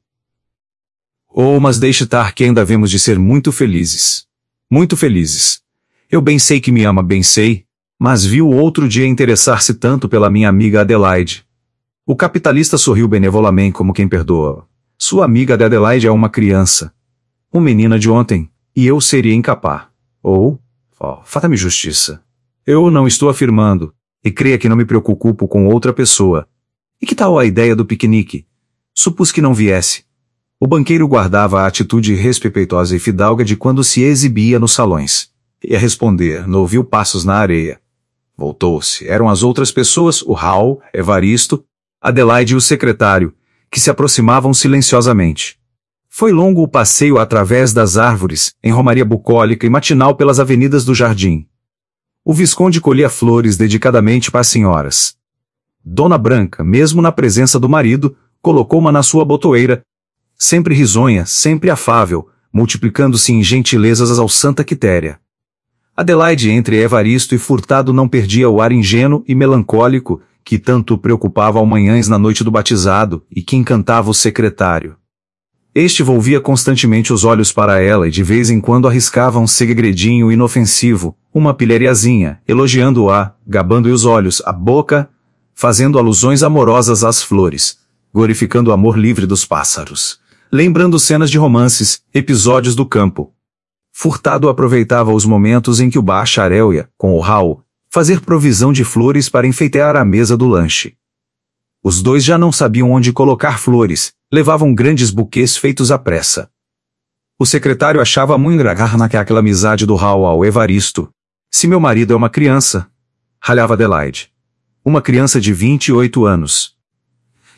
Oh, mas deixe estar que ainda havemos de ser muito felizes. Muito felizes. Eu bem sei que me ama, bem sei, mas vi o outro dia interessar-se tanto pela minha amiga Adelaide. O capitalista sorriu benevolamente como quem perdoa. Sua amiga de Adelaide é uma criança. Uma menina de ontem, e eu seria incapaz. Fata-me justiça. Eu não estou afirmando, e creia que não me preocupo com outra pessoa. E que tal a ideia do piquenique? Supus que não viesse. O banqueiro guardava a atitude respeitosa e fidalga de quando se exibia nos salões. Ia responder, não ouviu passos na areia. Voltou-se. Eram as outras pessoas, o Hal, Evaristo, Adelaide e o secretário, que se aproximavam silenciosamente. Foi longo o passeio através das árvores, em romaria bucólica e matinal pelas avenidas do jardim. O Visconde colhia flores dedicadamente para as senhoras. Dona Branca, mesmo na presença do marido, colocou uma na sua botoeira, sempre risonha, sempre afável, multiplicando-se em gentilezas ao Santa Quitéria. Adelaide, entre Evaristo e Furtado, não perdia o ar ingênuo e melancólico que tanto preocupava Almanhães na noite do batizado e que encantava o secretário. Este volvia constantemente os olhos para ela e de vez em quando arriscava um segredinho inofensivo, uma pilhariazinha, elogiando-a, gabando-lhe os olhos, a boca, fazendo alusões amorosas às flores, glorificando o amor livre dos pássaros, lembrando cenas de romances, episódios do campo. Furtado aproveitava os momentos em que o bacharel ia, com o Hal, fazer provisão de flores para enfeitar a mesa do lanche. Os dois já não sabiam onde colocar flores, levavam grandes buquês feitos à pressa. O secretário achava muito engraçado naquela amizade do Hal ao Evaristo. Se meu marido é uma criança, ralhava Adelaide. Uma criança de 28 anos.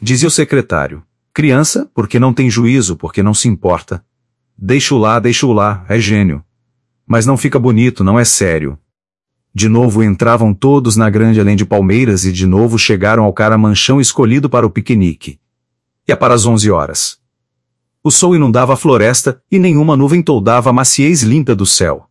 dizia o secretário. Criança, porque não tem juízo, porque não se importa. Deixa-o lá, é gênio. Mas não fica bonito, não é sério. De novo entravam todos na grande além de palmeiras e de novo chegaram ao caramanchão escolhido para o piquenique. E para as 11 horas. O sol inundava a floresta e nenhuma nuvem toldava a maciez limpa do céu.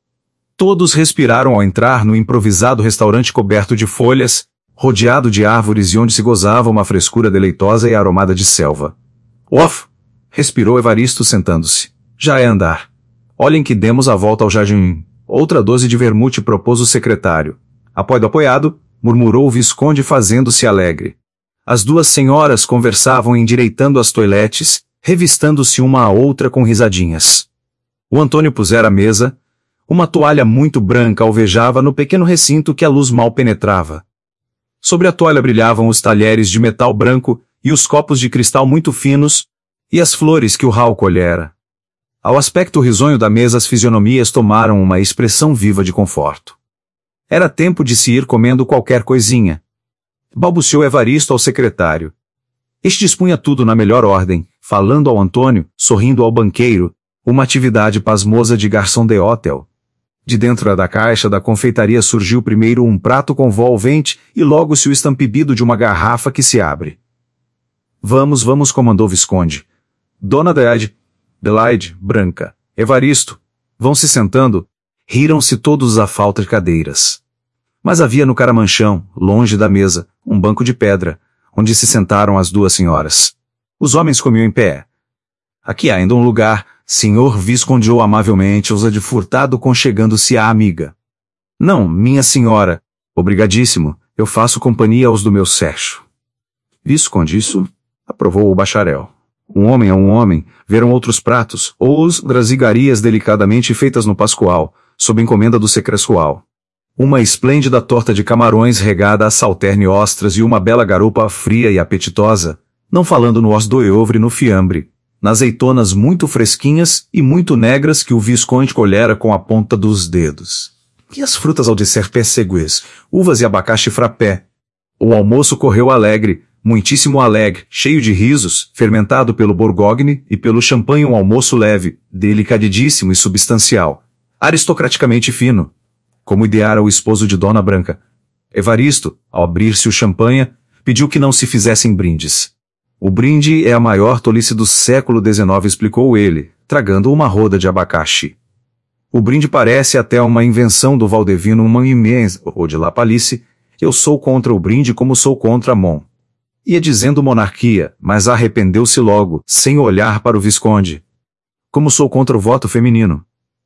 Todos respiraram ao entrar no improvisado restaurante coberto de folhas, rodeado de árvores e onde se gozava uma frescura deleitosa e aromada de selva. Off! Respirou Evaristo sentando-se. Já é andar. Olhem que demos a volta ao jardim. Outra dose de vermute propôs o secretário. Apoiado, murmurou o Visconde fazendo-se alegre. As duas senhoras conversavam endireitando as toiletes, revistando-se uma à outra com risadinhas. O Antônio pusera à mesa. Uma toalha muito branca alvejava no pequeno recinto que a luz mal penetrava. Sobre a toalha brilhavam os talheres de metal branco e os copos de cristal muito finos, e as flores que o Raul colhera. Ao aspecto risonho da mesa as fisionomias tomaram uma expressão viva de conforto. Era tempo de se ir comendo qualquer coisinha. Balbuciou Evaristo ao secretário. Este dispunha tudo na melhor ordem, falando ao Antônio, sorrindo ao banqueiro, uma atividade pasmosa de garçom de hotel. De dentro da caixa da confeitaria surgiu primeiro um prato com volvente e logo-se o estampido de uma garrafa que se abre. Vamos, comandou Visconde. Dona Adelaide, Branca, Evaristo, vão se sentando. Riram-se todos à falta de cadeiras. Mas havia no caramanchão, longe da mesa, um banco de pedra, onde se sentaram as duas senhoras. Os homens comiam em pé. Aqui há ainda um lugar, senhor viscondeou amavelmente ousa de Furtado conchegando-se à amiga. Não, minha senhora, obrigadíssimo, eu faço companhia aos do meu sexo. Visconde, isso? Aprovou o bacharel. Um homem é um homem, veram outros pratos, ou outras igarias delicadamente feitas no Pascoal, sob encomenda do secreçoal. Uma esplêndida torta de camarões regada a salterne ostras e uma bela garupa fria e apetitosa, não falando no os do eovre no fiambre, nas azeitonas muito fresquinhas e muito negras que o Visconde colhera com a ponta dos dedos. E as frutas ao disser péssegues, uvas e abacaxi frappé. O almoço correu alegre, muitíssimo alegre, cheio de risos, fermentado pelo Bourgogne e pelo champanhe, um almoço leve, delicadíssimo e substancial, aristocraticamente fino, como ideara o esposo de Dona Branca. Evaristo, ao abrir-se o champanhe, pediu que não se fizessem brindes. O brinde é a maior tolice do século XIX, explicou ele, tragando uma roda de abacaxi. O brinde parece até uma invenção do Valdevino Manimens, ou de La Palisse. Eu sou contra o brinde como sou contra a Mon. Ia dizendo monarquia, mas arrependeu-se logo, sem olhar para o Visconde. Como sou contra o voto feminino.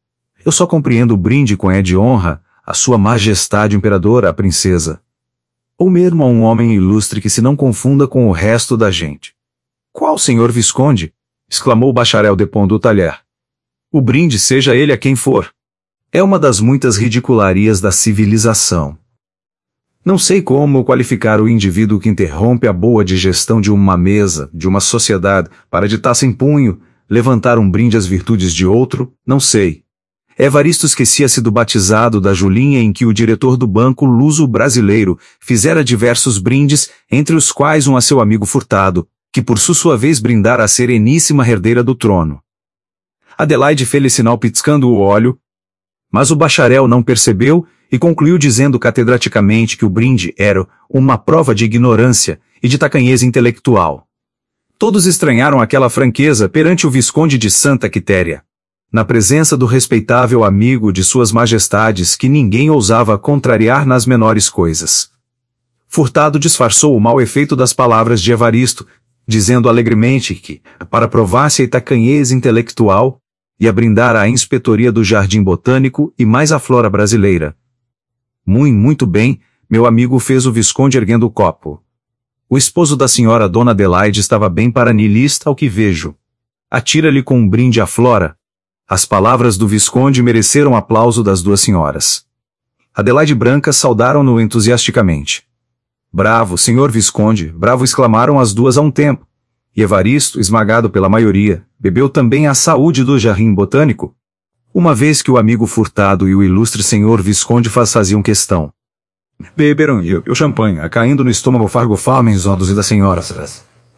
Eu só compreendo o brinde com é de honra, a sua majestade imperadora, a princesa. Ou mesmo a um homem ilustre que se não confunda com o resto da gente. Qual senhor Visconde? Exclamou o bacharel depondo o talher. O brinde seja ele a quem for. É uma das muitas ridicularias da civilização. Não sei como qualificar o indivíduo que interrompe a boa digestão de uma mesa, de uma sociedade, para de taça em punho, levantar um brinde às virtudes de outro, não sei. Evaristo esquecia-se do batizado da Julinha em que o diretor do Banco Luso-Brasileiro fizera diversos brindes, entre os quais um a seu amigo Furtado, que por sua vez brindara a sereníssima herdeira do trono. Adelaide fez-lhe sinal piscando o olho, mas o bacharel não percebeu e concluiu dizendo catedraticamente que o brinde era uma prova de ignorância e de tacanhez intelectual. Todos estranharam aquela franqueza perante o Visconde de Santa Quitéria, na presença do respeitável amigo de suas majestades que ninguém ousava contrariar nas menores coisas. Furtado disfarçou o mau efeito das palavras de Evaristo, dizendo alegremente que, para provar-se a tacanhez intelectual, ia brindar à inspetoria do Jardim Botânico e mais à flora brasileira. Muito bem, meu amigo, fez o Visconde erguendo o copo. O esposo da senhora Dona Adelaide estava bem paranilista ao que vejo. Atira-lhe com um brinde à flora. As palavras do Visconde mereceram aplauso das duas senhoras. Adelaide e Branca saudaram-no entusiasticamente. Bravo, senhor Visconde, bravo, exclamaram as duas a um tempo. E Evaristo, esmagado pela maioria, bebeu também a saúde do Jardim Botânico, uma vez que o amigo Furtado e o ilustre senhor Visconde faziam questão. Beberam e o champanhe, caindo no estômago fargofalmens olhos das senhoras.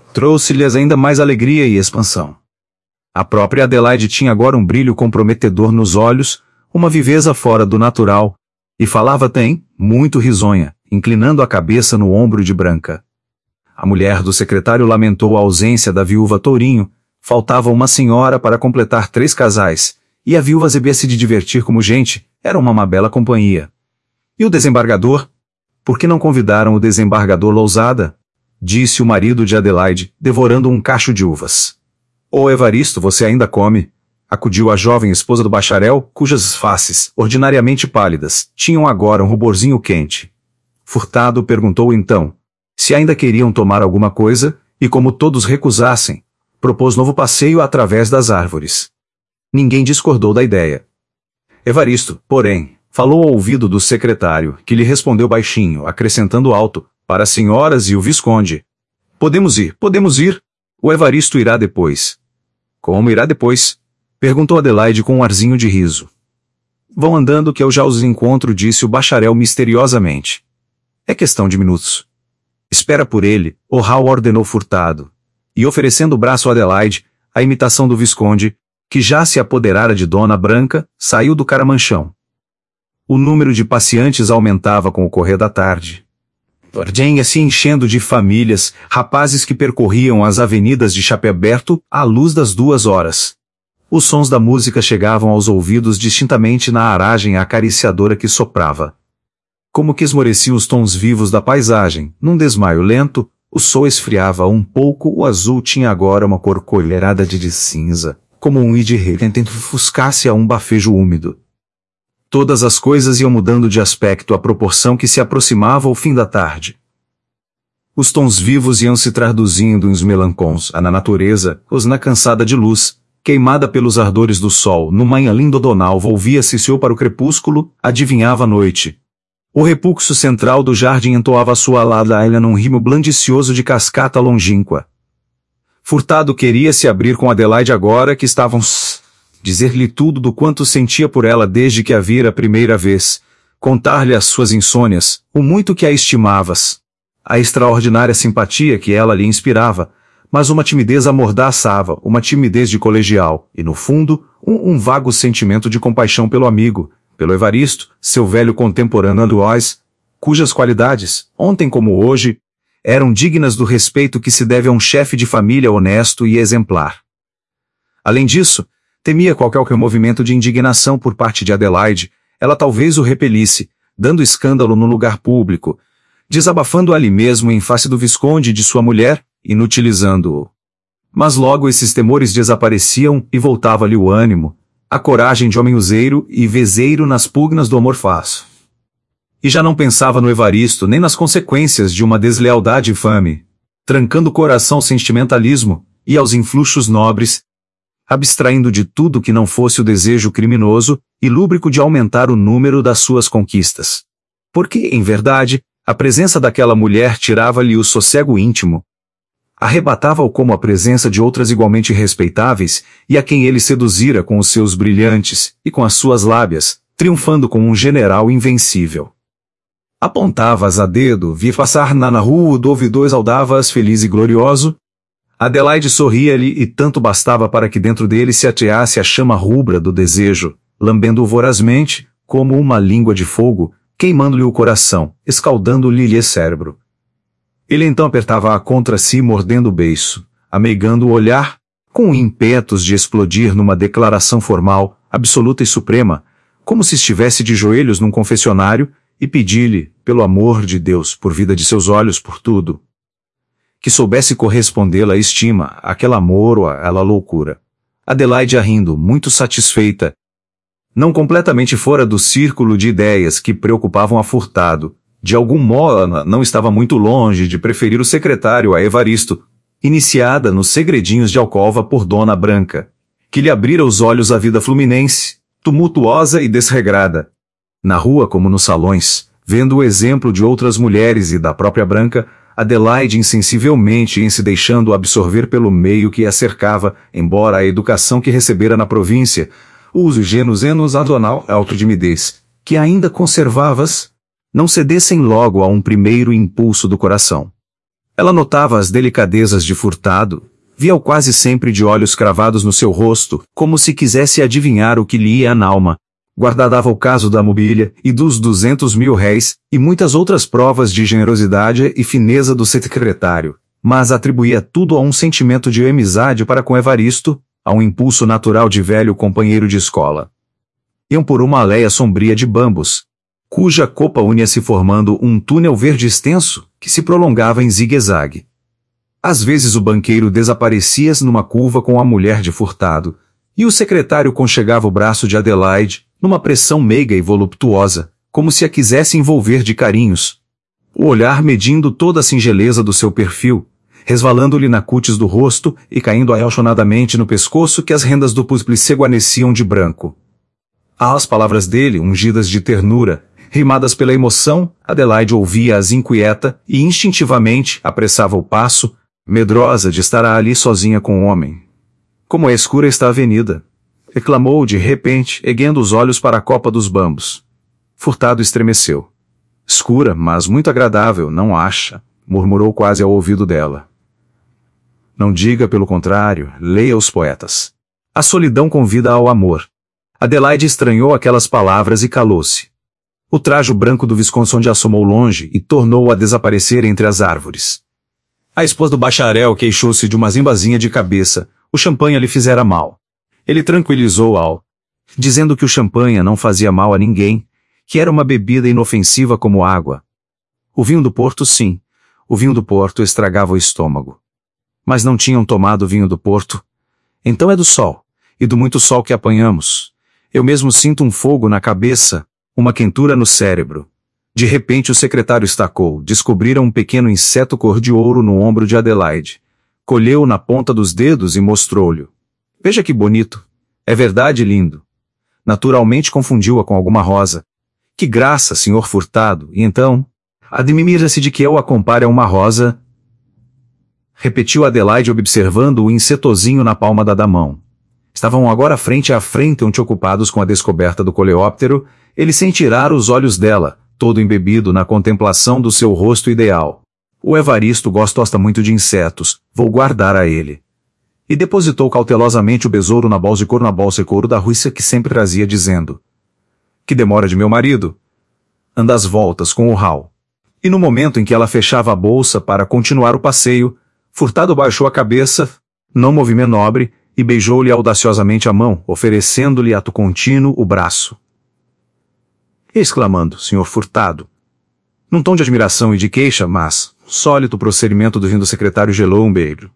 trouxe-lhes ainda mais alegria e expansão. A própria Adelaide tinha agora um brilho comprometedor nos olhos, uma viveza fora do natural, e falava muito risonha, inclinando a cabeça no ombro de Branca. A mulher do secretário lamentou a ausência da viúva Tourinho, faltava uma senhora para completar 3 casais, e a viúva zabia-se de divertir como gente, era uma bela companhia. E o desembargador? Por que não convidaram o desembargador Lousada? Disse o marido de Adelaide, devorando um cacho de uvas. Ô Evaristo, você ainda come? Acudiu a jovem esposa do bacharel, cujas faces, ordinariamente pálidas, tinham agora um ruborzinho quente. Furtado perguntou então se ainda queriam tomar alguma coisa, e como todos recusassem, propôs novo passeio através das árvores. Ninguém discordou da ideia. Evaristo, porém, falou ao ouvido do secretário, que lhe respondeu baixinho, acrescentando alto, para as senhoras e o visconde. Podemos ir. O Evaristo irá depois. Como irá depois? Perguntou Adelaide com um arzinho de riso. Vão andando que eu já os encontro, disse o bacharel misteriosamente. É questão de minutos. Espera por ele, o Hal ordenou Furtado. E oferecendo o braço a Adelaide, a imitação do visconde, que já se apoderara de Dona Branca, saiu do caramanchão. O número de passeantes aumentava com o correr da tarde. Vargem ia se enchendo de famílias, rapazes que percorriam as avenidas de chapéu aberto à luz das 2 horas. Os sons da música chegavam aos ouvidos distintamente na aragem acariciadora que soprava. Como que esmoreciam os tons vivos da paisagem, num desmaio lento, o sol esfriava um pouco, o azul tinha agora uma cor colherada de cinza, como um ide-rei tentando ofuscar-se a um bafejo úmido. Todas as coisas iam mudando de aspecto à proporção que se aproximava o fim da tarde. Os tons vivos iam se traduzindo em melancons, na natureza, os na cansada de luz, queimada pelos ardores do sol, no manhã lindodonal volvia-se para o crepúsculo, adivinhava a noite. O repulso central do jardim entoava sua ladainha num rimo blandicioso de cascata longínqua. Furtado queria se abrir com Adelaide agora que estavam dizer-lhe tudo do quanto sentia por ela desde que a vira a primeira vez, contar-lhe as suas insônias, o muito que a estimavas, a extraordinária simpatia que ela lhe inspirava, mas uma timidez amordaçava, uma timidez de colegial, e no fundo, um vago sentimento de compaixão pelo amigo, pelo Evaristo, seu velho contemporâneo Aloys, cujas qualidades, ontem como hoje, eram dignas do respeito que se deve a um chefe de família honesto e exemplar. Além disso, temia qualquer movimento de indignação por parte de Adelaide, ela talvez o repelisse, dando escândalo no lugar público, desabafando ali mesmo em face do visconde e de sua mulher, inutilizando-o. Mas logo esses temores desapareciam e voltava-lhe o ânimo, a coragem de homem useiro e vezeiro nas pugnas do amor fácil. E já não pensava no Evaristo nem nas consequências de uma deslealdade infame, trancando o coração ao sentimentalismo e aos influxos nobres, abstraindo de tudo que não fosse o desejo criminoso e lúbrico de aumentar o número das suas conquistas. Porque, em verdade, a presença daquela mulher tirava-lhe o sossego íntimo. Arrebatava-o como a presença de outras igualmente respeitáveis, e a quem ele seduzira com os seus brilhantes, e com as suas lábias, triunfando como um general invencível. Apontava-as a dedo, via passar na rua do ouvidor exaldava-as feliz e glorioso. Adelaide sorria-lhe e tanto bastava para que dentro dele se ateasse a chama rubra do desejo, lambendo-o vorazmente, como uma língua de fogo, queimando-lhe o coração, escaldando-lhe o cérebro. Ele então apertava-a contra si mordendo o beiço, ameigando o olhar, com ímpetos de explodir numa declaração formal, absoluta e suprema, como se estivesse de joelhos num confessionário, e pedir-lhe, pelo amor de Deus, por vida de seus olhos, por tudo, que soubesse correspondê-la à estima, àquele amor ou àquela loucura. Adelaide a rindo, muito satisfeita, não completamente fora do círculo de ideias que preocupavam a Furtado, de algum modo não estava muito longe de preferir o secretário a Evaristo, iniciada nos segredinhos de alcova por Dona Branca, que lhe abrira os olhos à vida fluminense, tumultuosa e desregrada. Na rua como nos salões, vendo o exemplo de outras mulheres e da própria Branca, Adelaide insensivelmente em se deixando absorver pelo meio que a cercava, embora a educação que recebera na província, o uso genusenos adonal autodimidez, que ainda conservavas, não cedessem logo a um primeiro impulso do coração. Ela notava as delicadezas de Furtado, via-o quase sempre de olhos cravados no seu rosto, como se quisesse adivinhar o que lhe ia na alma. Guardava o caso da mobília e dos 200.000 réis, e muitas outras provas de generosidade e fineza do secretário, mas atribuía tudo a um sentimento de amizade para com Evaristo, a um impulso natural de velho companheiro de escola. Iam por uma aléia sombria de bambus, cuja copa unia-se formando um túnel verde extenso, que se prolongava em zigue-zague. Às vezes o banqueiro desaparecia-se numa curva com a mulher de Furtado, e o secretário conchegava o braço de Adelaide, numa pressão meiga e voluptuosa, como se a quisesse envolver de carinhos. O olhar medindo toda a singeleza do seu perfil, resvalando-lhe na cútis do rosto e caindo apaixonadamente no pescoço que as rendas do pusple se guarneciam de branco. As palavras dele, ungidas de ternura, rimadas pela emoção, Adelaide ouvia-as inquieta e instintivamente apressava o passo, medrosa de estar ali sozinha com o homem. Como é escura esta avenida! Exclamou de repente, erguendo os olhos para a copa dos bambus. Furtado estremeceu. Escura, mas muito agradável, não acha? Murmurou quase ao ouvido dela. Não diga pelo contrário, leia os poetas. A solidão convida ao amor. Adelaide estranhou aquelas palavras e calou-se. O trajo branco do Visconde assomou longe e tornou a desaparecer entre as árvores. A esposa do bacharel queixou-se de uma zimbazinha de cabeça. O champanhe lhe fizera mal. Ele tranquilizou-a, dizendo que o champanhe não fazia mal a ninguém, que era uma bebida inofensiva como água. O vinho do Porto, sim. O vinho do Porto estragava o estômago. Mas não tinham tomado vinho do Porto. Então é do sol, e do muito sol que apanhamos. Eu mesmo sinto um fogo na cabeça, uma quentura no cérebro. De repente o secretário estacou, descobrira um pequeno inseto cor de ouro no ombro de Adelaide. Colheu-o na ponta dos dedos e mostrou-lhe. Veja que bonito. É verdade lindo. Naturalmente confundiu-a com alguma rosa. Que graça, senhor Furtado, e então? Admira-se de que eu a compare a uma rosa? Repetiu Adelaide observando o insetozinho na palma da mão. Estavam agora frente a frente ocupados com a descoberta do coleóptero, ele sem tirar os olhos dela, todo embebido na contemplação do seu rosto ideal. O Evaristo gosta muito de insetos, vou guardar a ele. E depositou cautelosamente o besouro na bolsa de couro da Rússia que sempre trazia, dizendo: Que demora de meu marido? Anda às voltas com o Hal. E no momento em que ela fechava a bolsa para continuar o passeio, Furtado baixou a cabeça, não movimento nobre, e beijou-lhe audaciosamente a mão, oferecendo-lhe ato contínuo o braço. Exclamando, senhor Furtado, num tom de admiração e de queixa, mas sólido procedimento do vindo secretário gelou um beijo.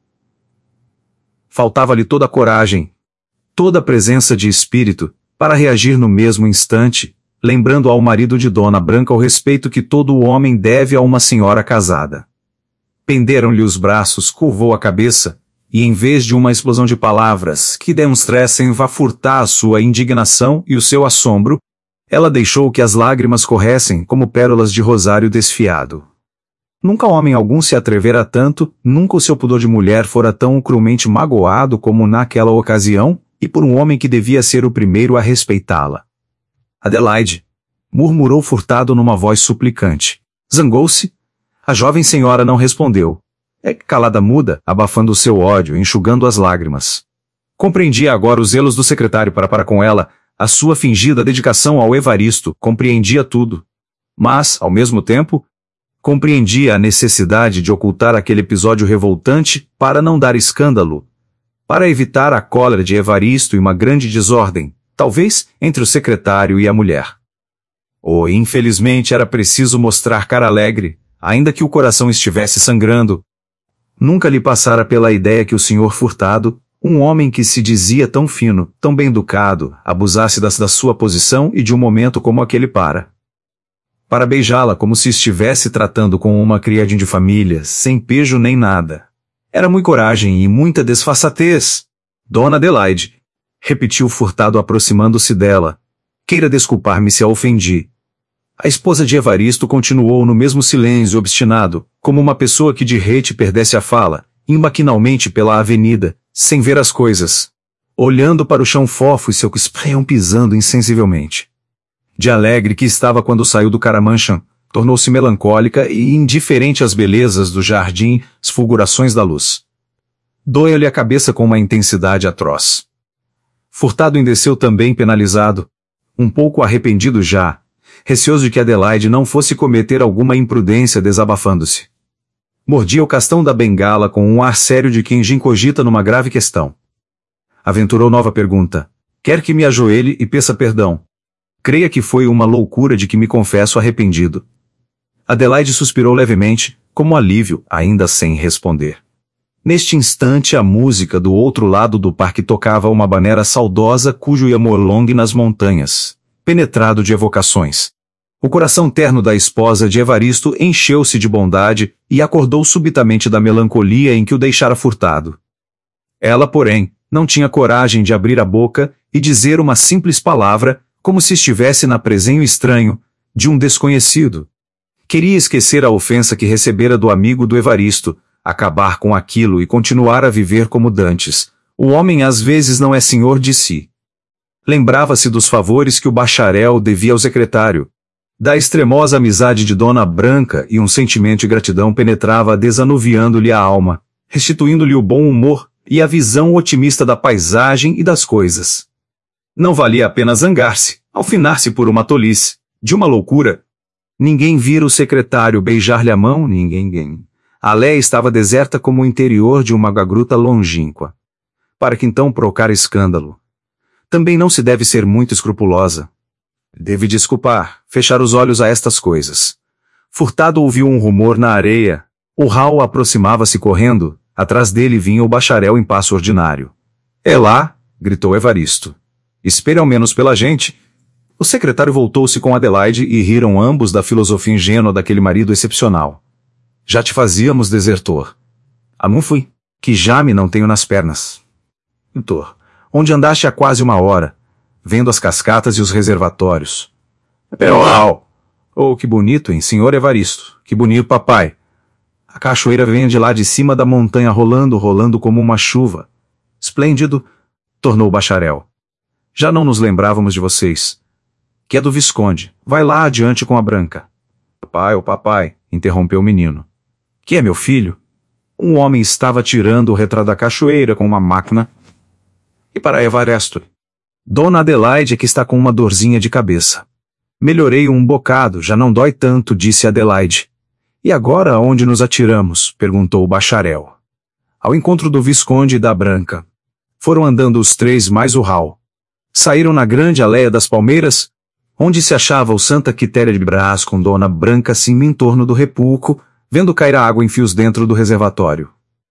Faltava-lhe toda a coragem, toda a presença de espírito, para reagir no mesmo instante, lembrando ao marido de Dona Branca o respeito que todo o homem deve a uma senhora casada. Penderam-lhe os braços, curvou a cabeça, e em vez de uma explosão de palavras que demonstrassem vá furtar a sua indignação e o seu assombro, ela deixou que as lágrimas corressem como pérolas de rosário desfiado. Nunca homem algum se atrevera tanto, nunca o seu pudor de mulher fora tão cruelmente magoado como naquela ocasião, e por um homem que devia ser o primeiro a respeitá-la. Adelaide, murmurou Furtado numa voz suplicante. Zangou-se? A jovem senhora não respondeu. Calada muda, abafando o seu ódio, enxugando as lágrimas. Compreendia agora os zelos do secretário para com ela, a sua fingida dedicação ao Evaristo, compreendia tudo. Mas, ao mesmo tempo, compreendia a necessidade de ocultar aquele episódio revoltante para não dar escândalo, para evitar a cólera de Evaristo e uma grande desordem, talvez, entre o secretário e a mulher. Infelizmente era preciso mostrar cara alegre, ainda que o coração estivesse sangrando. Nunca lhe passara pela ideia que o senhor Furtado, um homem que se dizia tão fino, tão bem educado, abusasse da sua posição e de um momento como aquele para beijá-la como se estivesse tratando com uma criadinha de família, sem pejo nem nada. Era muita coragem e muita desfaçatez. Dona Adelaide, repetiu Furtado aproximando-se dela, queira desculpar-me se a ofendi. A esposa de Evaristo continuou no mesmo silêncio obstinado, como uma pessoa que de rete perdesse a fala, indo maquinalmente pela avenida, sem ver as coisas, olhando para o chão fofo e seu espraiam pisando insensivelmente. De alegre que estava quando saiu do Caramanchã, tornou-se melancólica e indiferente às belezas do jardim, as fulgurações da luz. Doeu-lhe a cabeça com uma intensidade atroz. Furtado desceu também penalizado, um pouco arrependido já, receoso de que Adelaide não fosse cometer alguma imprudência desabafando-se. Mordia o castão da bengala com um ar sério de quem gincogita numa grave questão. Aventurou nova pergunta. Quer que me ajoelhe e peça perdão? Creia que foi uma loucura de que me confesso arrependido. Adelaide suspirou levemente, como alívio, ainda sem responder. Neste instante a música do outro lado do parque tocava uma banera saudosa cujo iamorlong nas montanhas, penetrado de evocações. O coração terno da esposa de Evaristo encheu-se de bondade e acordou subitamente da melancolia em que o deixara furtado. Ela, porém, não tinha coragem de abrir a boca e dizer uma simples palavra, como se estivesse na presença estranho, de um desconhecido. Queria esquecer a ofensa que recebera do amigo do Evaristo, acabar com aquilo e continuar a viver como dantes. O homem às vezes não é senhor de si. Lembrava-se dos favores que o bacharel devia ao secretário, da extremosa amizade de Dona Branca, e um sentimento de gratidão penetrava desanuviando-lhe a alma, restituindo-lhe o bom humor e a visão otimista da paisagem e das coisas. Não valia a pena zangar-se, alfinar-se por uma tolice, de uma loucura. Ninguém vira o secretário beijar-lhe a mão, ninguém. A alléia estava deserta como o interior de uma gruta longínqua. Para que então provocar escândalo? Também não se deve ser muito escrupulosa. Deve desculpar, fechar os olhos a estas coisas. Furtado ouviu um rumor na areia. O Raul aproximava-se correndo, atrás dele vinha o bacharel em passo ordinário. É lá, gritou Evaristo. Espere ao menos pela gente. O secretário voltou-se com Adelaide e riram ambos da filosofia ingênua daquele marido excepcional. Já te fazíamos desertor. Não fui, que já me não tenho nas pernas. Doutor, onde andaste há quase uma hora, vendo as cascatas e os reservatórios. Uau! Oh, que bonito, hein, senhor Evaristo? Que bonito, papai. A cachoeira vem de lá de cima da montanha rolando como uma chuva. Esplêndido, tornou o bacharel. Já não nos lembrávamos de vocês. Que é do Visconde. Vai lá adiante com a Branca. Papai, papai, interrompeu o menino. Que é meu filho? Um homem estava tirando o retrato da cachoeira com uma máquina. E para Evaristo? Dona Adelaide é que está com uma dorzinha de cabeça. Melhorei um bocado, já não dói tanto, disse Adelaide. E agora aonde nos atiramos? Perguntou o bacharel. Ao encontro do Visconde e da Branca. Foram andando os três mais o Raul. Saíram na grande alléia das palmeiras, onde se achava o Santa Quitéria de Brás com Dona Branca assim em torno do repulco, vendo cair a água em fios dentro do reservatório.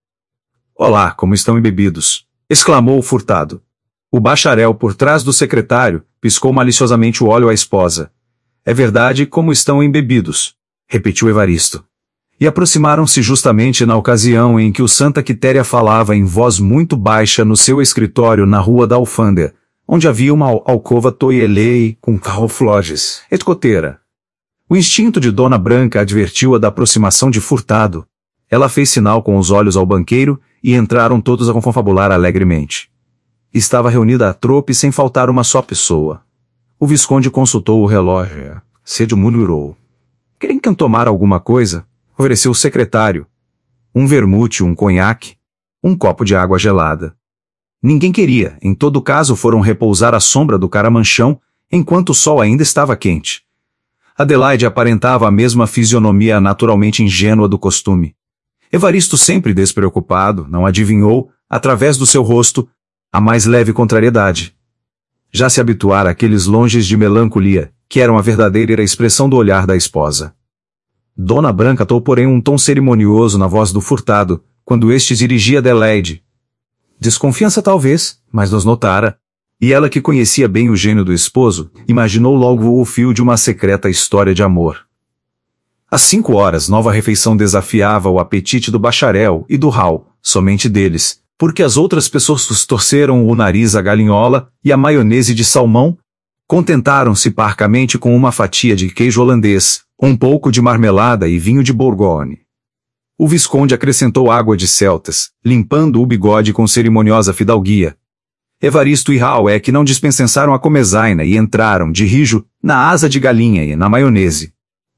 Olá, como estão embebidos! Exclamou o furtado. O bacharel por trás do secretário piscou maliciosamente o olho à esposa. É verdade, como estão embebidos, repetiu Evaristo. E aproximaram-se justamente na ocasião em que o Santa Quitéria falava em voz muito baixa no seu escritório na rua da Alfândega, onde havia uma alcova toielei com flores, escoteira. O instinto de Dona Branca advertiu-a da aproximação de Furtado. Ela fez sinal com os olhos ao banqueiro e entraram todos a confabular alegremente. Estava reunida a trope sem faltar uma só pessoa. O Visconde consultou o relógio. Cedo murmurou. Querem que eu tomar alguma coisa? Ofereceu o secretário. Um vermute, um conhaque, um copo de água gelada. Ninguém queria, em todo caso foram repousar à sombra do caramanchão, enquanto o sol ainda estava quente. Adelaide aparentava a mesma fisionomia naturalmente ingênua do costume. Evaristo, sempre despreocupado, não adivinhou, através do seu rosto, a mais leve contrariedade. Já se habituara àqueles longes de melancolia, que eram a verdadeira expressão do olhar da esposa. Dona Branca atou porém um tom cerimonioso na voz do furtado, quando este dirigia Adelaide. Desconfiança talvez, mas nos notara. E ela, que conhecia bem o gênio do esposo, imaginou logo o fio de uma secreta história de amor. Às 5 horas nova refeição desafiava o apetite do bacharel e do Raul, somente deles, porque as outras pessoas torceram o nariz à galinhola e a maionese de salmão, contentaram-se parcamente com uma fatia de queijo holandês, um pouco de marmelada e vinho de Bourgogne. O Visconde acrescentou água de celtas, limpando o bigode com cerimoniosa fidalguia. Evaristo e Raul é que não dispensaram a comezaina e entraram, de rijo, na asa de galinha e na maionese.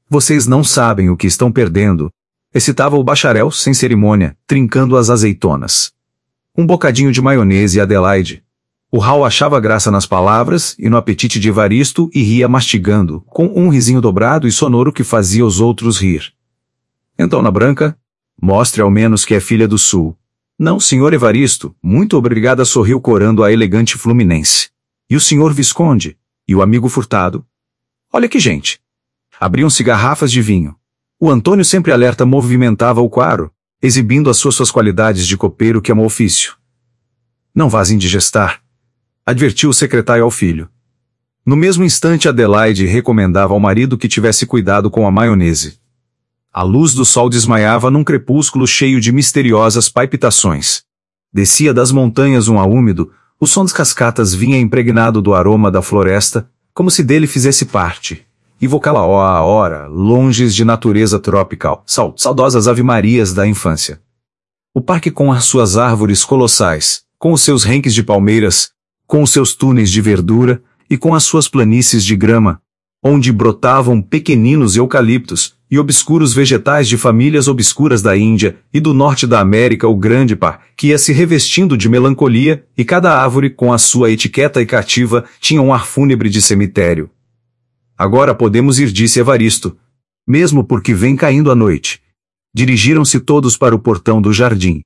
Vocês não sabem o que estão perdendo, excitava o bacharel sem cerimônia, trincando as azeitonas. Um bocadinho de maionese, Adelaide. O Hal achava graça nas palavras e no apetite de Evaristo e ria mastigando, com um risinho dobrado e sonoro que fazia os outros rir. Então, na Branca, mostre ao menos que é filha do Sul. Não, senhor Evaristo, muito obrigada, sorriu corando a elegante fluminense. E o senhor Visconde? E o amigo Furtado? Olha que gente! Abriam-se garrafas de vinho. O Antônio, sempre alerta, movimentava o quadro, exibindo as suas qualidades de copeiro que ama o ofício. Não vás indigestar, advertiu o secretário ao filho. No mesmo instante, Adelaide recomendava ao marido que tivesse cuidado com a maionese. A luz do sol desmaiava num crepúsculo cheio de misteriosas palpitações. Descia das montanhas um ar úmido, o som das cascatas vinha impregnado do aroma da floresta, como se dele fizesse parte. Invocá-la a hora, longes de natureza tropical, saudosas ave-marias da infância. O parque com as suas árvores colossais, com os seus renques de palmeiras, com os seus túneis de verdura e com as suas planícies de grama, onde brotavam pequeninos eucaliptos e obscuros vegetais de famílias obscuras da Índia e do norte da América, o grande par, que ia se revestindo de melancolia, e cada árvore, com a sua etiqueta e cativa, tinha um ar fúnebre de cemitério. Agora podemos ir, disse Evaristo. Mesmo porque vem caindo a noite. Dirigiram-se todos para o portão do jardim.